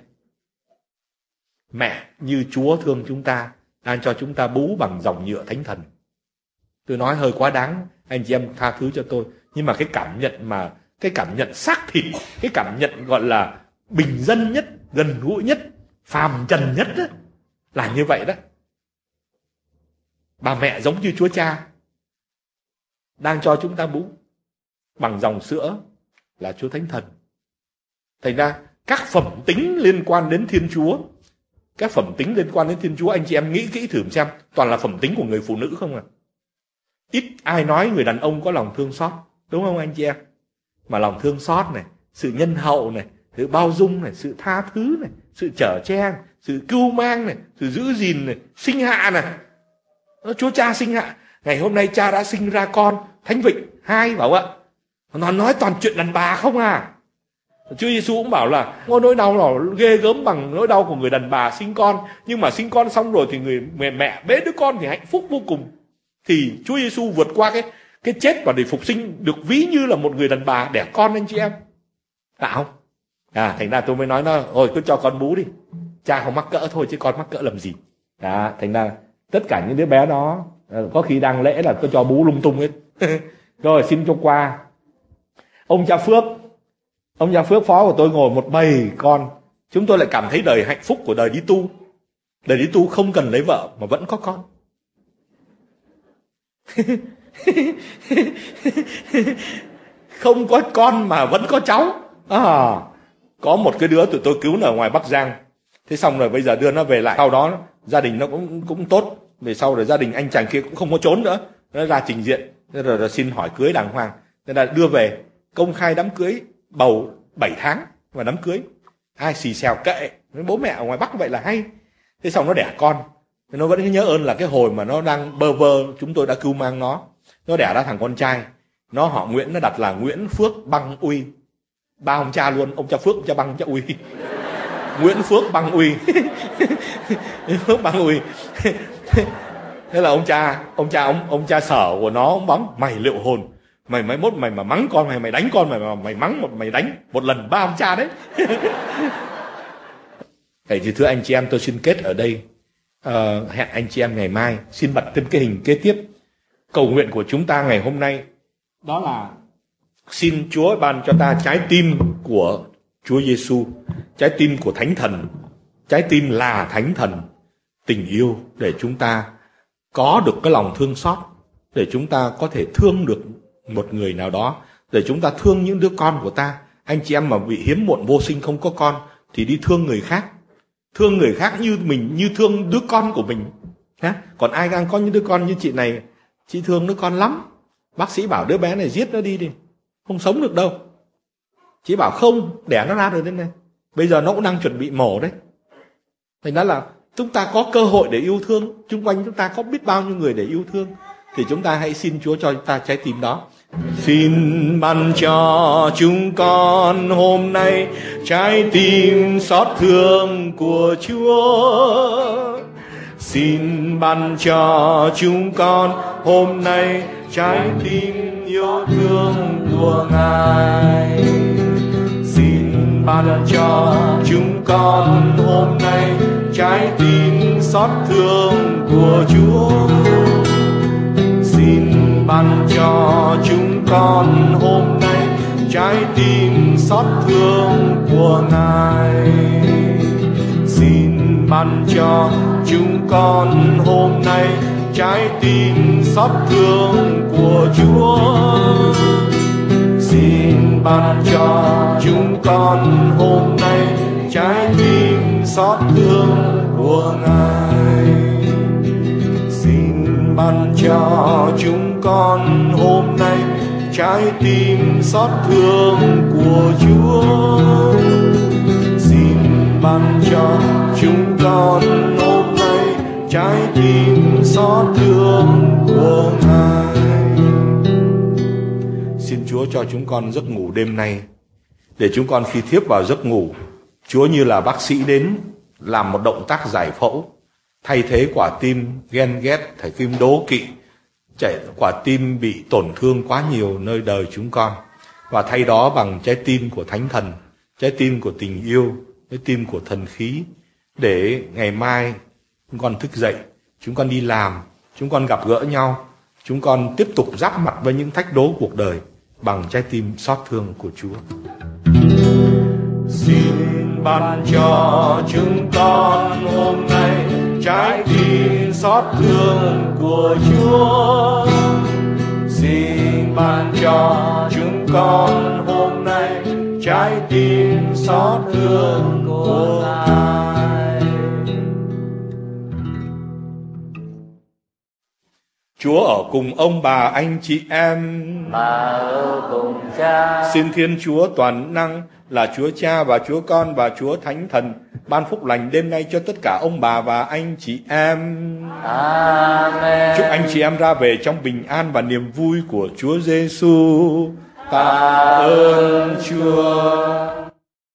Mẹ như Chúa thương chúng ta, đang cho chúng ta bú bằng dòng nhựa thánh thần. Tôi nói hơi quá đáng, anh chị em tha thứ cho tôi. Nhưng mà cái cảm nhận mà, cái cảm nhận xác thịt, cái cảm nhận gọi là bình dân nhất, gần gũi nhất, phàm trần nhất đó, là như vậy đó. Bà mẹ giống như Chúa Cha, đang cho chúng ta bú bằng dòng sữa là Chúa Thánh Thần. Thành ra các phẩm tính liên quan đến Thiên Chúa, các phẩm tính liên quan đến Thiên Chúa, anh chị em nghĩ kỹ thử xem, toàn là phẩm tính của người phụ nữ không à. Ít ai nói người đàn ông có lòng thương xót, đúng không anh chị em? Mà lòng thương xót này, sự nhân hậu này, sự bao dung này, sự tha thứ này, sự chở che, sự cưu mang này, sự giữ gìn này, sinh hạ này. Chúa Cha sinh hạ. Ngày hôm nay Cha đã sinh ra con Thánh Vịnh hai, bảo ạ. Nó nói toàn chuyện đàn bà không à. Chúa Giêsu cũng bảo là có nỗi đau nào ghê gớm bằng nỗi đau của người đàn bà sinh con, nhưng mà sinh con xong rồi thì người mẹ, mẹ bế đứa con thì hạnh phúc vô cùng. Thì Chúa Giêsu vượt qua cái cái chết và để phục sinh được ví như là một người đàn bà đẻ con anh chị em. Phải không? À, thành ra tôi mới nói nó, thôi cứ cho con bú đi. Cha không mắc cỡ thôi chứ con mắc cỡ làm gì. Đó, thành ra tất cả những đứa bé đó có khi đang lễ là tôi cho bú lung tung hết. Rồi xin cho qua. Ông cha Phước, ông cha Phước phó của tôi ngồi một bầy con. Chúng tôi lại cảm thấy đời hạnh phúc của đời đi tu. Đời đi tu không cần lấy vợ mà vẫn có con. Không có con mà vẫn có cháu. À, có một cái đứa tụi tôi cứu ở ngoài Bắc Giang. Thế xong rồi bây giờ đưa nó về lại. Sau đó gia đình nó cũng cũng tốt. Về sau rồi gia đình anh chàng kia cũng không có trốn nữa. Nó ra trình diện. Rồi, rồi, rồi xin hỏi cưới đàng hoàng. Thế là đưa về công khai đám cưới, bầu bảy tháng và đám cưới. Ai xì xèo kệ. Bố mẹ ở ngoài Bắc vậy là hay. Thế xong nó đẻ con. Thế nó vẫn nhớ ơn là cái hồi mà nó đang bơ vơ, chúng tôi đã cưu mang nó. Nó đẻ ra thằng con trai. Nó họ Nguyễn, nó đặt là Nguyễn Phước Băng Uy. Ba ông cha luôn, ông cha Phước, ông cha Băng, ông cha Uy. Nguyễn Phước Băng Uy. Nguyễn Phước Băng Uy. Thế là ông cha, ông cha ông ông cha Sở của nó ông bấm mày liệu hồn. Mày mấy mốt mày mà mắng con mày, mày đánh con mày, mà mày mắng một mày đánh một lần ba ông cha đấy. Vậy thì thưa anh chị em, tôi xin kết ở đây. À, hẹn anh chị em ngày mai. Xin bật lên cái hình kế tiếp. Cầu nguyện của chúng ta ngày hôm nay đó là xin Chúa ban cho ta trái tim của Chúa Giêsu, trái tim của Thánh Thần, trái tim là Thánh Thần, tình yêu để chúng ta có được cái lòng thương xót, để chúng ta có thể thương được một người nào đó, để chúng ta thương những đứa con của ta. Anh chị em mà bị hiếm muộn vô sinh không có con thì đi thương người khác, thương người khác như mình như thương đứa con của mình. Còn ai đang có những đứa con như chị này, chị thương đứa con lắm, bác sĩ bảo đứa bé này giết nó đi đi, không sống được đâu. Chị bảo không, đẻ nó ra rồi đây này, bây giờ nó cũng đang chuẩn bị mổ đấy. Thành ra là chúng ta có cơ hội để yêu thương, xung quanh chúng ta có biết bao nhiêu người để yêu thương, thì chúng ta hãy xin Chúa cho chúng ta trái tim đó. Xin ban cho chúng con hôm nay trái tim xót thương của Chúa. Xin ban cho chúng con hôm nay trái tim yêu thương của Ngài. Xin ban cho chúng con hôm nay trái tim xót thương của Chúa. Xin ban cho chúng con hôm nay trái tim xót thương của Ngài. Xin ban cho chúng con hôm nay trái tim xót thương của Chúa. Xin ban cho chúng con hôm nay trái tim xót thương của Ngài. Xin ban cho chúng con hôm nay trái tim xót thương của Chúa. Xin ban cho chúng con hôm nay trái tim xót thương của Ngài. Xin Chúa cho chúng con giấc ngủ đêm nay, để chúng con khi thiếp vào giấc ngủ, Chúa như là bác sĩ đến làm một động tác giải phẫu, thay thế quả tim ghen ghét, thay tim đố kỵ, chảy quả tim bị tổn thương quá nhiều nơi đời chúng con, và thay đó bằng trái tim của Thánh Thần, trái tim của tình yêu, trái tim của thần khí, để ngày mai chúng con thức dậy, chúng con đi làm, chúng con gặp gỡ nhau, chúng con tiếp tục giáp mặt với những thách đố cuộc đời bằng trái tim xót thương của Chúa. Xin ban cho chúng con hôm nay trái tim xót thương của Chúa. Xin ban cho chúng con hôm nay trái tim xót thương của Ngài. Chúa ở cùng ông bà anh chị em, bà ở cùng cha. Xin Thiên Chúa toàn năng là Chúa Cha và Chúa Con và Chúa Thánh Thần ban phúc lành đêm nay cho tất cả ông bà và anh chị em. Amen. Chúc anh chị em ra về trong bình an và niềm vui của Chúa Giêsu. Tạ ơn Chúa.